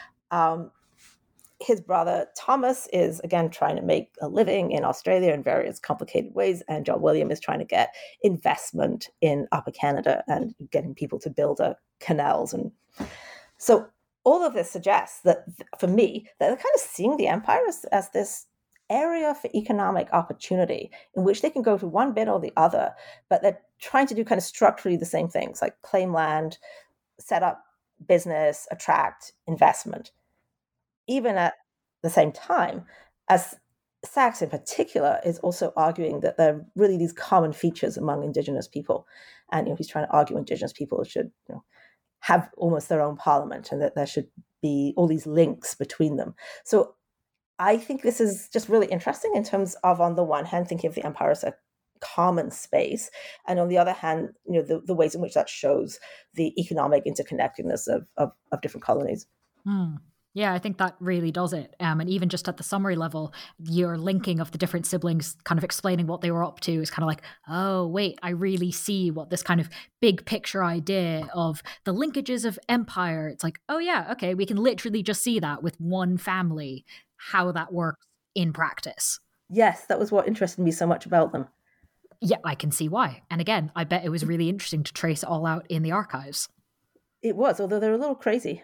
His brother Thomas is, again, trying to make a living in Australia in various complicated ways, and John William is trying to get investment in Upper Canada and getting people to build canals. And so all of this suggests that, for me, that they're kind of seeing the empire as this area for economic opportunity in which they can go to one bit or the other, but they're trying to do kind of structurally the same things, like claim land, set up business, attract investment. Even at the same time, as Sachs in particular is also arguing that there are really these common features among Indigenous people. And he's trying to argue Indigenous people should have almost their own parliament, and that there should be all these links between them. So I think this is just really interesting in terms of, on the one hand, thinking of the empire as a common space, and on the other hand, the ways in which that shows the economic interconnectedness of different colonies. Yeah, I think that really does it. And even just at the summary level, your linking of the different siblings, kind of explaining what they were up to, is kind of like, oh, wait, I really see what this kind of big picture idea of the linkages of empire. It's like, oh, yeah, okay, we can literally just see that with one family, how that works in practice. Yes, that was what interested me so much about them. Yeah, I can see why. And again, I bet it was really interesting to trace it all out in the archives. It was, although they're a little crazy.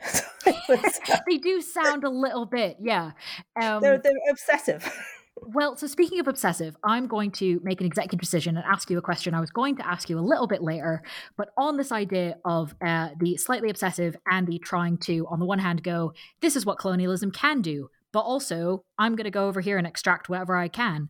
They do sound a little bit, yeah. They're obsessive. Well, so speaking of obsessive, I'm going to make an executive decision and ask you a question I was going to ask you a little bit later, but on this idea of the slightly obsessive and the trying to, on the one hand, go, this is what colonialism can do, but also I'm going to go over here and extract whatever I can.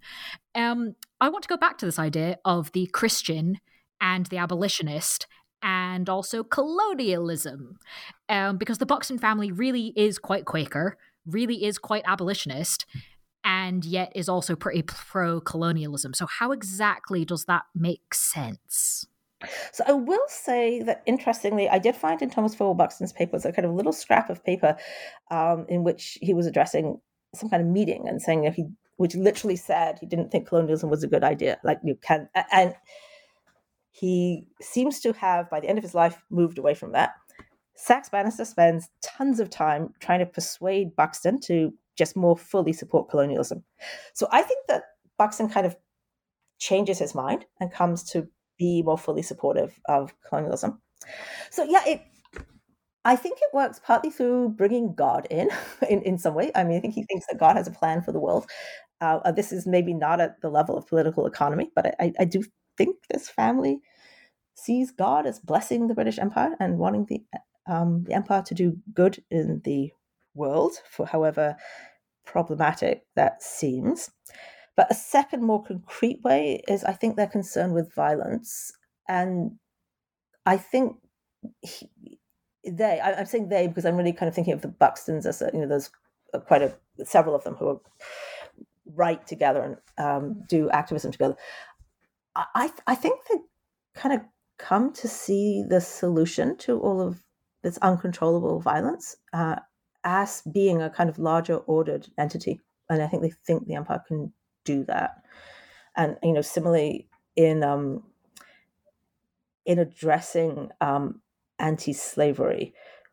I want to go back to this idea of the Christian and the abolitionist, and also colonialism, because the Buxton family really is quite Quaker, really is quite abolitionist, and yet is also pretty pro-colonialism. So how exactly does that make sense? So I will say that, interestingly, I did find in Thomas Fowell Buxton's papers a kind of little scrap of paper in which he was addressing some kind of meeting and saying which literally said he didn't think colonialism was a good idea. Like, you can, and he seems to have, by the end of his life, moved away from that. Sachs Bannister spends tons of time trying to persuade Buxton to just more fully support colonialism. So I think that Buxton kind of changes his mind and comes to be more fully supportive of colonialism. So yeah, I think it works partly through bringing God in some way. I mean, I think he thinks that God has a plan for the world. This is maybe not at the level of political economy, but I do think this family sees God as blessing the British Empire and wanting the empire to do good in the world, for however problematic that seems. But a second, more concrete way is, I think they're concerned with violence. And I think I'm saying they because I'm really kind of thinking of the Buxtons as, there's several of them who are write together and do activism together. I think they kind of come to see the solution to all of this uncontrollable violence as being a kind of larger ordered entity. And I think they think the empire can do that. And, similarly in addressing anti-slavery,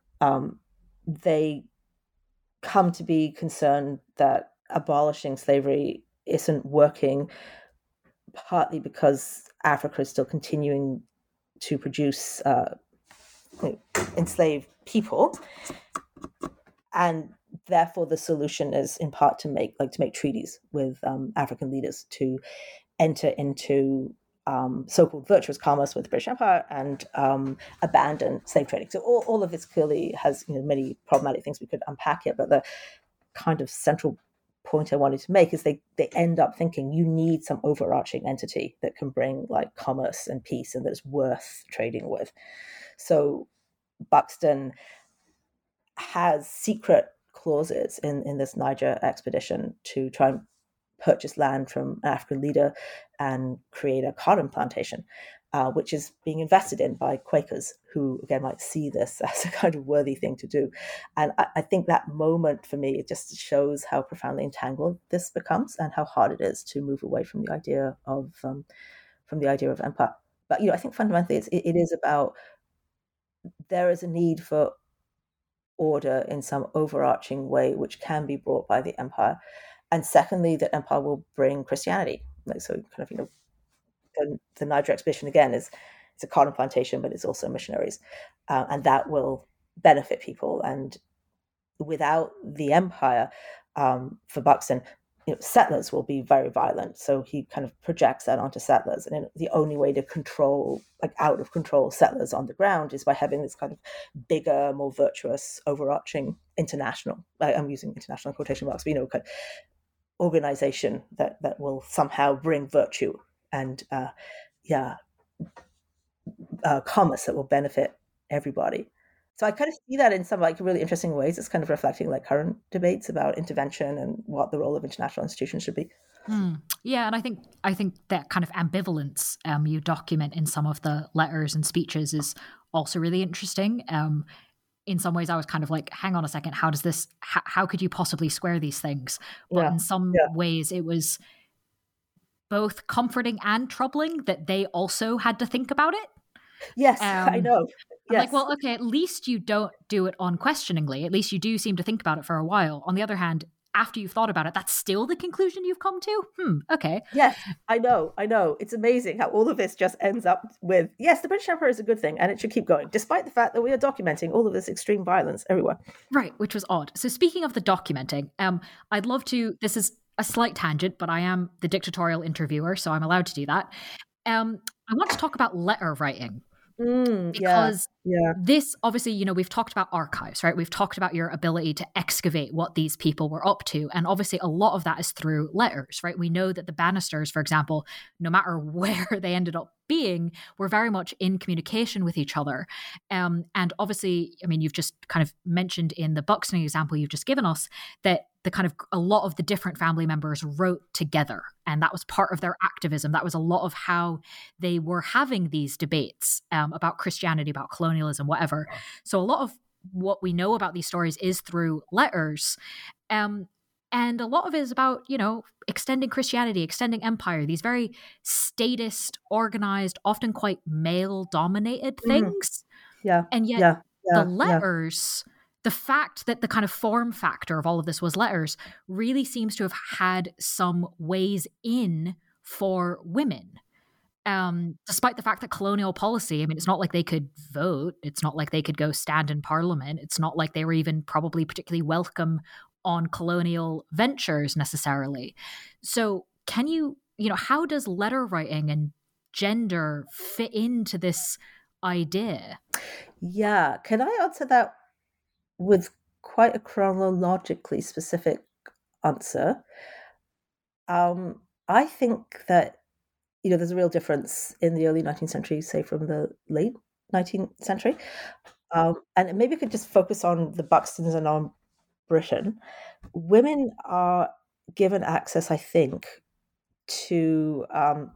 they come to be concerned that abolishing slavery isn't working, partly because Africa is still continuing to produce enslaved people, and therefore the solution is in part to make treaties with African leaders to enter into so-called virtuous commerce with the British Empire and abandon slave trading. So all of this clearly has many problematic things we could unpack here, but the kind of central point I wanted to make is they end up thinking you need some overarching entity that can bring like commerce and peace and that's worth trading with. So Buxton has secret clauses in this Niger expedition to try and purchase land from an African leader and create a cotton plantation, which is being invested in by Quakers who, again, might see this as a kind of worthy thing to do. And I think that moment for me, it just shows how profoundly entangled this becomes and how hard it is to move away from the idea of empire. But I think fundamentally it is about there is a need for order in some overarching way which can be brought by the empire. And secondly, that empire will bring Christianity. So kind of, the Niger expedition, again, it's a cotton plantation, but it's also missionaries. And that will benefit people. And without the empire, for Buxton, settlers will be very violent. So he kind of projects that onto settlers. And the only way to control, like out of control settlers on the ground is by having this kind of bigger, more virtuous, overarching international, I'm using international in quotation marks, but kind of organization that will somehow bring virtue and commerce that will benefit everybody. So I kind of see that in some like really interesting ways. It's kind of reflecting like current debates about intervention and what the role of international institutions should be. Yeah, and I think that kind of ambivalence you document in some of the letters and speeches is also really interesting. In some ways I was kind of like, hang on a second, how could you possibly square these things? But in some ways it was both comforting and troubling that they also had to think about it. Yes, I know. I'm like, well, okay, at least you don't do it unquestioningly. At least you do seem to think about it for a while. On the other hand, after you've thought about it, that's still the conclusion you've come to? Okay. Yes, I know. It's amazing how all of this just ends up with, yes, the British Empire is a good thing and it should keep going, despite the fact that we are documenting all of this extreme violence everywhere. Right, which was odd. So speaking of the documenting, I'd love to, this is a slight tangent, but I am the dictatorial interviewer, so I'm allowed to do that. I want to talk about letter writing. Because this, obviously, we've talked about archives, right? We've talked about your ability to excavate what these people were up to. And obviously a lot of that is through letters, right? We know that the Bannisters, for example, no matter where they ended up being, were very much in communication with each other. And obviously, I mean, you've just kind of mentioned in the Buxton example you've just given us that the kind of a lot of the different family members wrote together, and that was part of their activism. That was a lot of how they were having these debates about Christianity, about colonialism, whatever. So a lot of what we know about these stories is through letters. And a lot of it is about, extending Christianity, extending empire, these very statist, organized, often quite male-dominated things. And yet the letters... The fact that the kind of form factor of all of this was letters really seems to have had some ways in for women. Despite the fact that colonial policy, I mean, it's not like they could vote. It's not like they could go stand in parliament. It's not like they were even probably particularly welcome on colonial ventures necessarily. So can you, how does letter writing and gender fit into this idea? Yeah. Can I answer that with quite a chronologically specific answer? I think that, there's a real difference in the early 19th century, say from the late 19th century. And maybe I could just focus on the Buxtons and on Britain. Women are given access, I think, to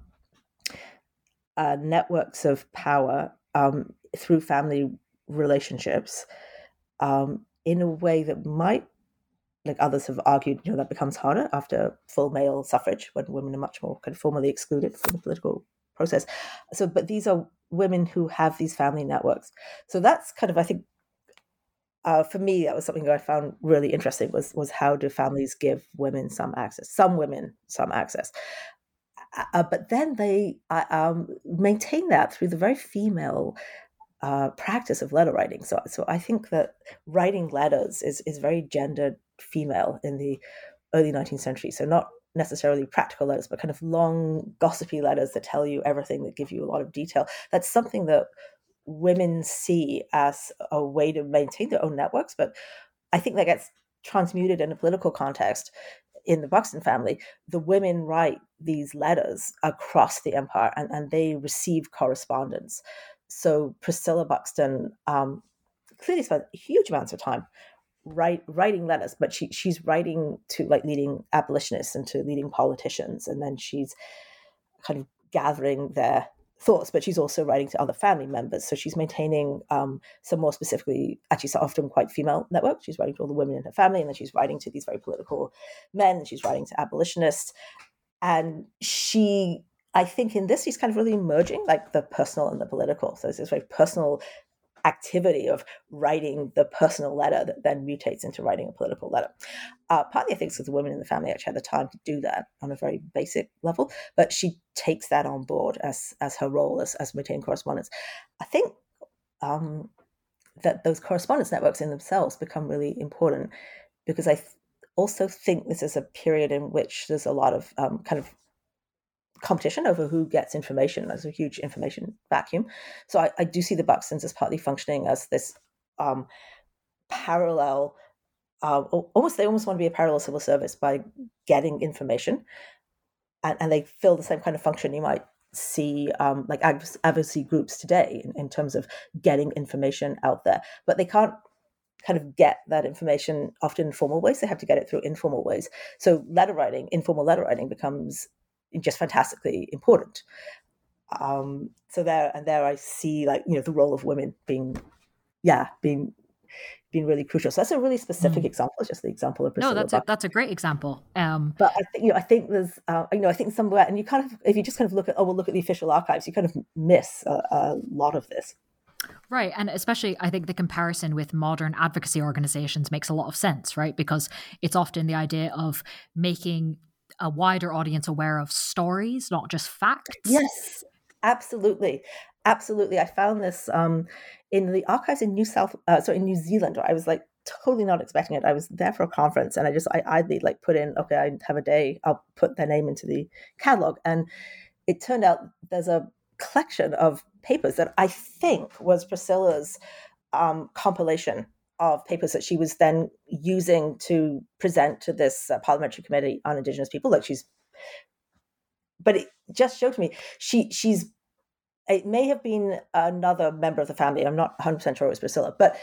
networks of power through family relationships in a way that might, like others have argued, that becomes harder after full male suffrage, when women are much more kind of formally excluded from the political process. So, but these are women who have these family networks. So that's kind of, I think, for me, that was something that I found really interesting was how do families give women some access? Some women some access. But then they maintain that through the very female practice of letter writing. So I think that writing letters is very gendered female in the early 19th century. So not necessarily practical letters, but kind of long, gossipy letters that tell you everything, that give you a lot of detail. That's something that women see as a way to maintain their own networks, but I think that gets transmuted in a political context. In the Buxton family, the women write these letters across the empire, and they receive correspondence. So Priscilla Buxton clearly spent huge amounts of time writing letters, but she's writing to like leading abolitionists and to leading politicians, and then she's kind of gathering their thoughts, but she's also writing to other family members. So she's maintaining some more specifically, actually so often quite female networks. She's writing to all the women in her family, and then she's writing to these very political men, and she's writing to abolitionists. And I think in this, she's kind of really merging like the personal and the political. So it's this very personal activity of writing the personal letter that then mutates into writing a political letter. Partly, I think, because the women in the family actually had the time to do that on a very basic level, but she takes that on board as her role as maintaining correspondence. I think that those correspondence networks in themselves become really important, because I also think this is a period in which there's a lot of kind of competition over who gets information. There's a huge information vacuum. So I do see the Buxtons as partly functioning as this parallel, they almost want to be a parallel civil service by getting information. And they fill the same kind of function you might see like advocacy groups today in terms of getting information out there. But they can't kind of get that information often in formal ways. They have to get it through informal ways. So informal letter writing becomes just fantastically important. So there I see like, the role of women being really crucial. So that's a really specific example. It's just the example of Priscilla. No, that's a great example. But I think there's I think somewhere, and you kind of, if you just kind of look at the official archives, you kind of miss a lot of this. Right. And especially, I think the comparison with modern advocacy organizations makes a lot of sense, right? Because it's often the idea of making a wider audience aware of stories, not just facts. Yes, absolutely. Absolutely. I found this in the archives in New Zealand. I was like totally not expecting it. I was there for a conference, and I idly like put in, okay, I have a day, I'll put their name into the catalog. And it turned out there's a collection of papers that I think was Priscilla's compilation of papers that she was then using to present to this parliamentary committee on Indigenous people. But it just showed to me it may have been another member of the family. I'm not 100% sure it was Priscilla, but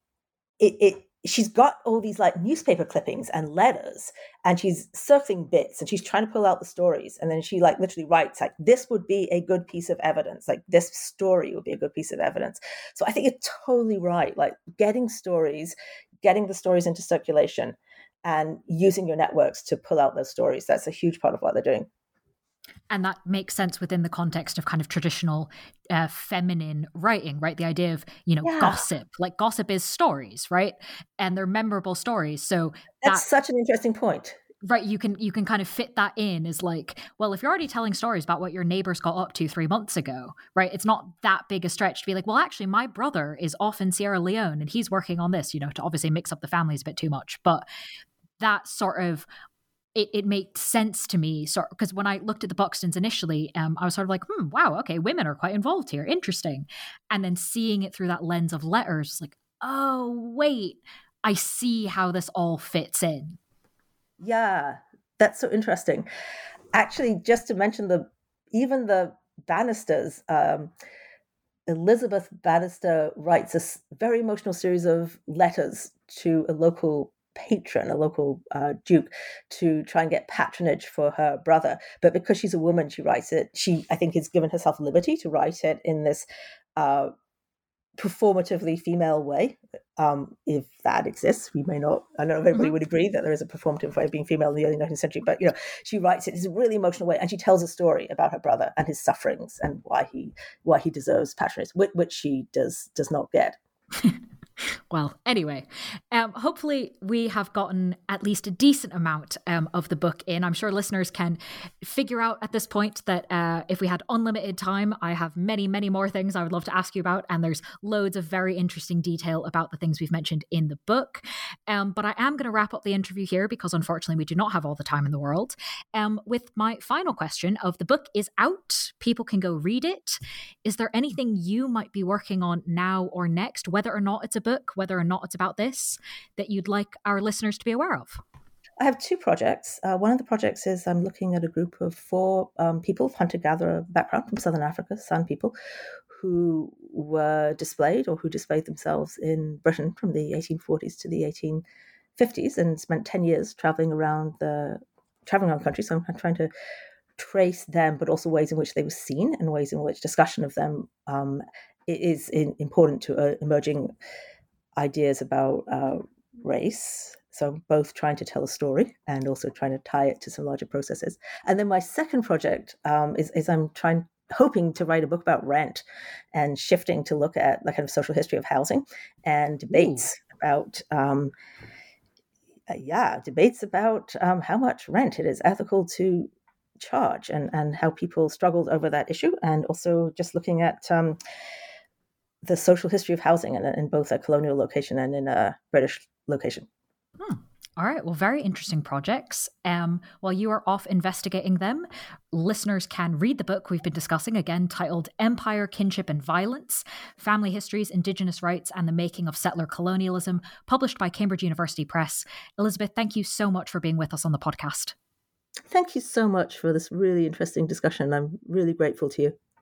she's got all these like newspaper clippings and letters, and she's circling bits, and she's trying to pull out the stories. And then she like literally writes like, this would be a good piece of evidence. Like this story would be a good piece of evidence. So I think you're totally right. Like getting the stories into circulation and using your networks to pull out those stories. That's a huge part of what they're doing. And that makes sense within the context of kind of traditional feminine writing, right? The idea of, gossip, like gossip is stories, right? And they're memorable stories. So that's such an interesting point. Right. You can kind of fit that in as like, well, if you're already telling stories about what your neighbors got up to 3 months ago, right? It's not that big a stretch to be like, well, actually, my brother is off in Sierra Leone and he's working on this, to obviously mix up the families a bit too much. But that sort of, it made sense to me, because when I looked at the Buxtons initially, I was sort of like, wow, okay, women are quite involved here, interesting. And then seeing it through that lens of letters, it's like, oh, wait, I see how this all fits in. Yeah, that's so interesting. Actually, just to mention even the Bannisters, Elizabeth Bannister writes a very emotional series of letters to a local patron, a local duke, to try and get patronage for her brother. But because she's a woman, she writes it. She, I think, has given herself liberty to write it in this performatively female way. If that exists, we may not. I don't know if everybody would agree that there is a performative way of being female in the early 19th century. But she writes it in a really emotional way, and she tells a story about her brother and his sufferings and why he deserves patronage, which she does not get. Well, anyway, hopefully we have gotten at least a decent amount of the book in. I'm sure listeners can figure out at this point that if we had unlimited time, I have many, many more things I would love to ask you about. And there's loads of very interesting detail about the things we've mentioned in the book. But I am going to wrap up the interview here because unfortunately we do not have all the time in the world. With my final question of the book is out. People can go read it. Is there anything you might be working on now or next, whether or not it's a book, whether or not it's about this, that you'd like our listeners to be aware of? I have two projects. One of the projects is I'm looking at a group of 4 people of hunter-gatherer background from Southern Africa, San people, who were displayed or who displayed themselves in Britain from the 1840s to the 1850s and spent 10 years traveling around the country. So I'm trying to trace them, but also ways in which they were seen and ways in which discussion of them is important to emerging ideas about race. So both trying to tell a story and also trying to tie it to some larger processes. And then my second project is I'm hoping to write a book about rent and shifting to look at the kind of social history of housing and debates about how much rent it is ethical to charge and how people struggled over that issue, and also just looking at the social history of housing in both a colonial location and in a British location. All right. Well, very interesting projects. While you are off investigating them, listeners can read the book we've been discussing, again, titled Empire, Kinship and Violence, Family Histories, Indigenous Rights and the Making of Settler Colonialism, published by Cambridge University Press. Elizabeth, thank you so much for being with us on the podcast. Thank you so much for this really interesting discussion. I'm really grateful to you.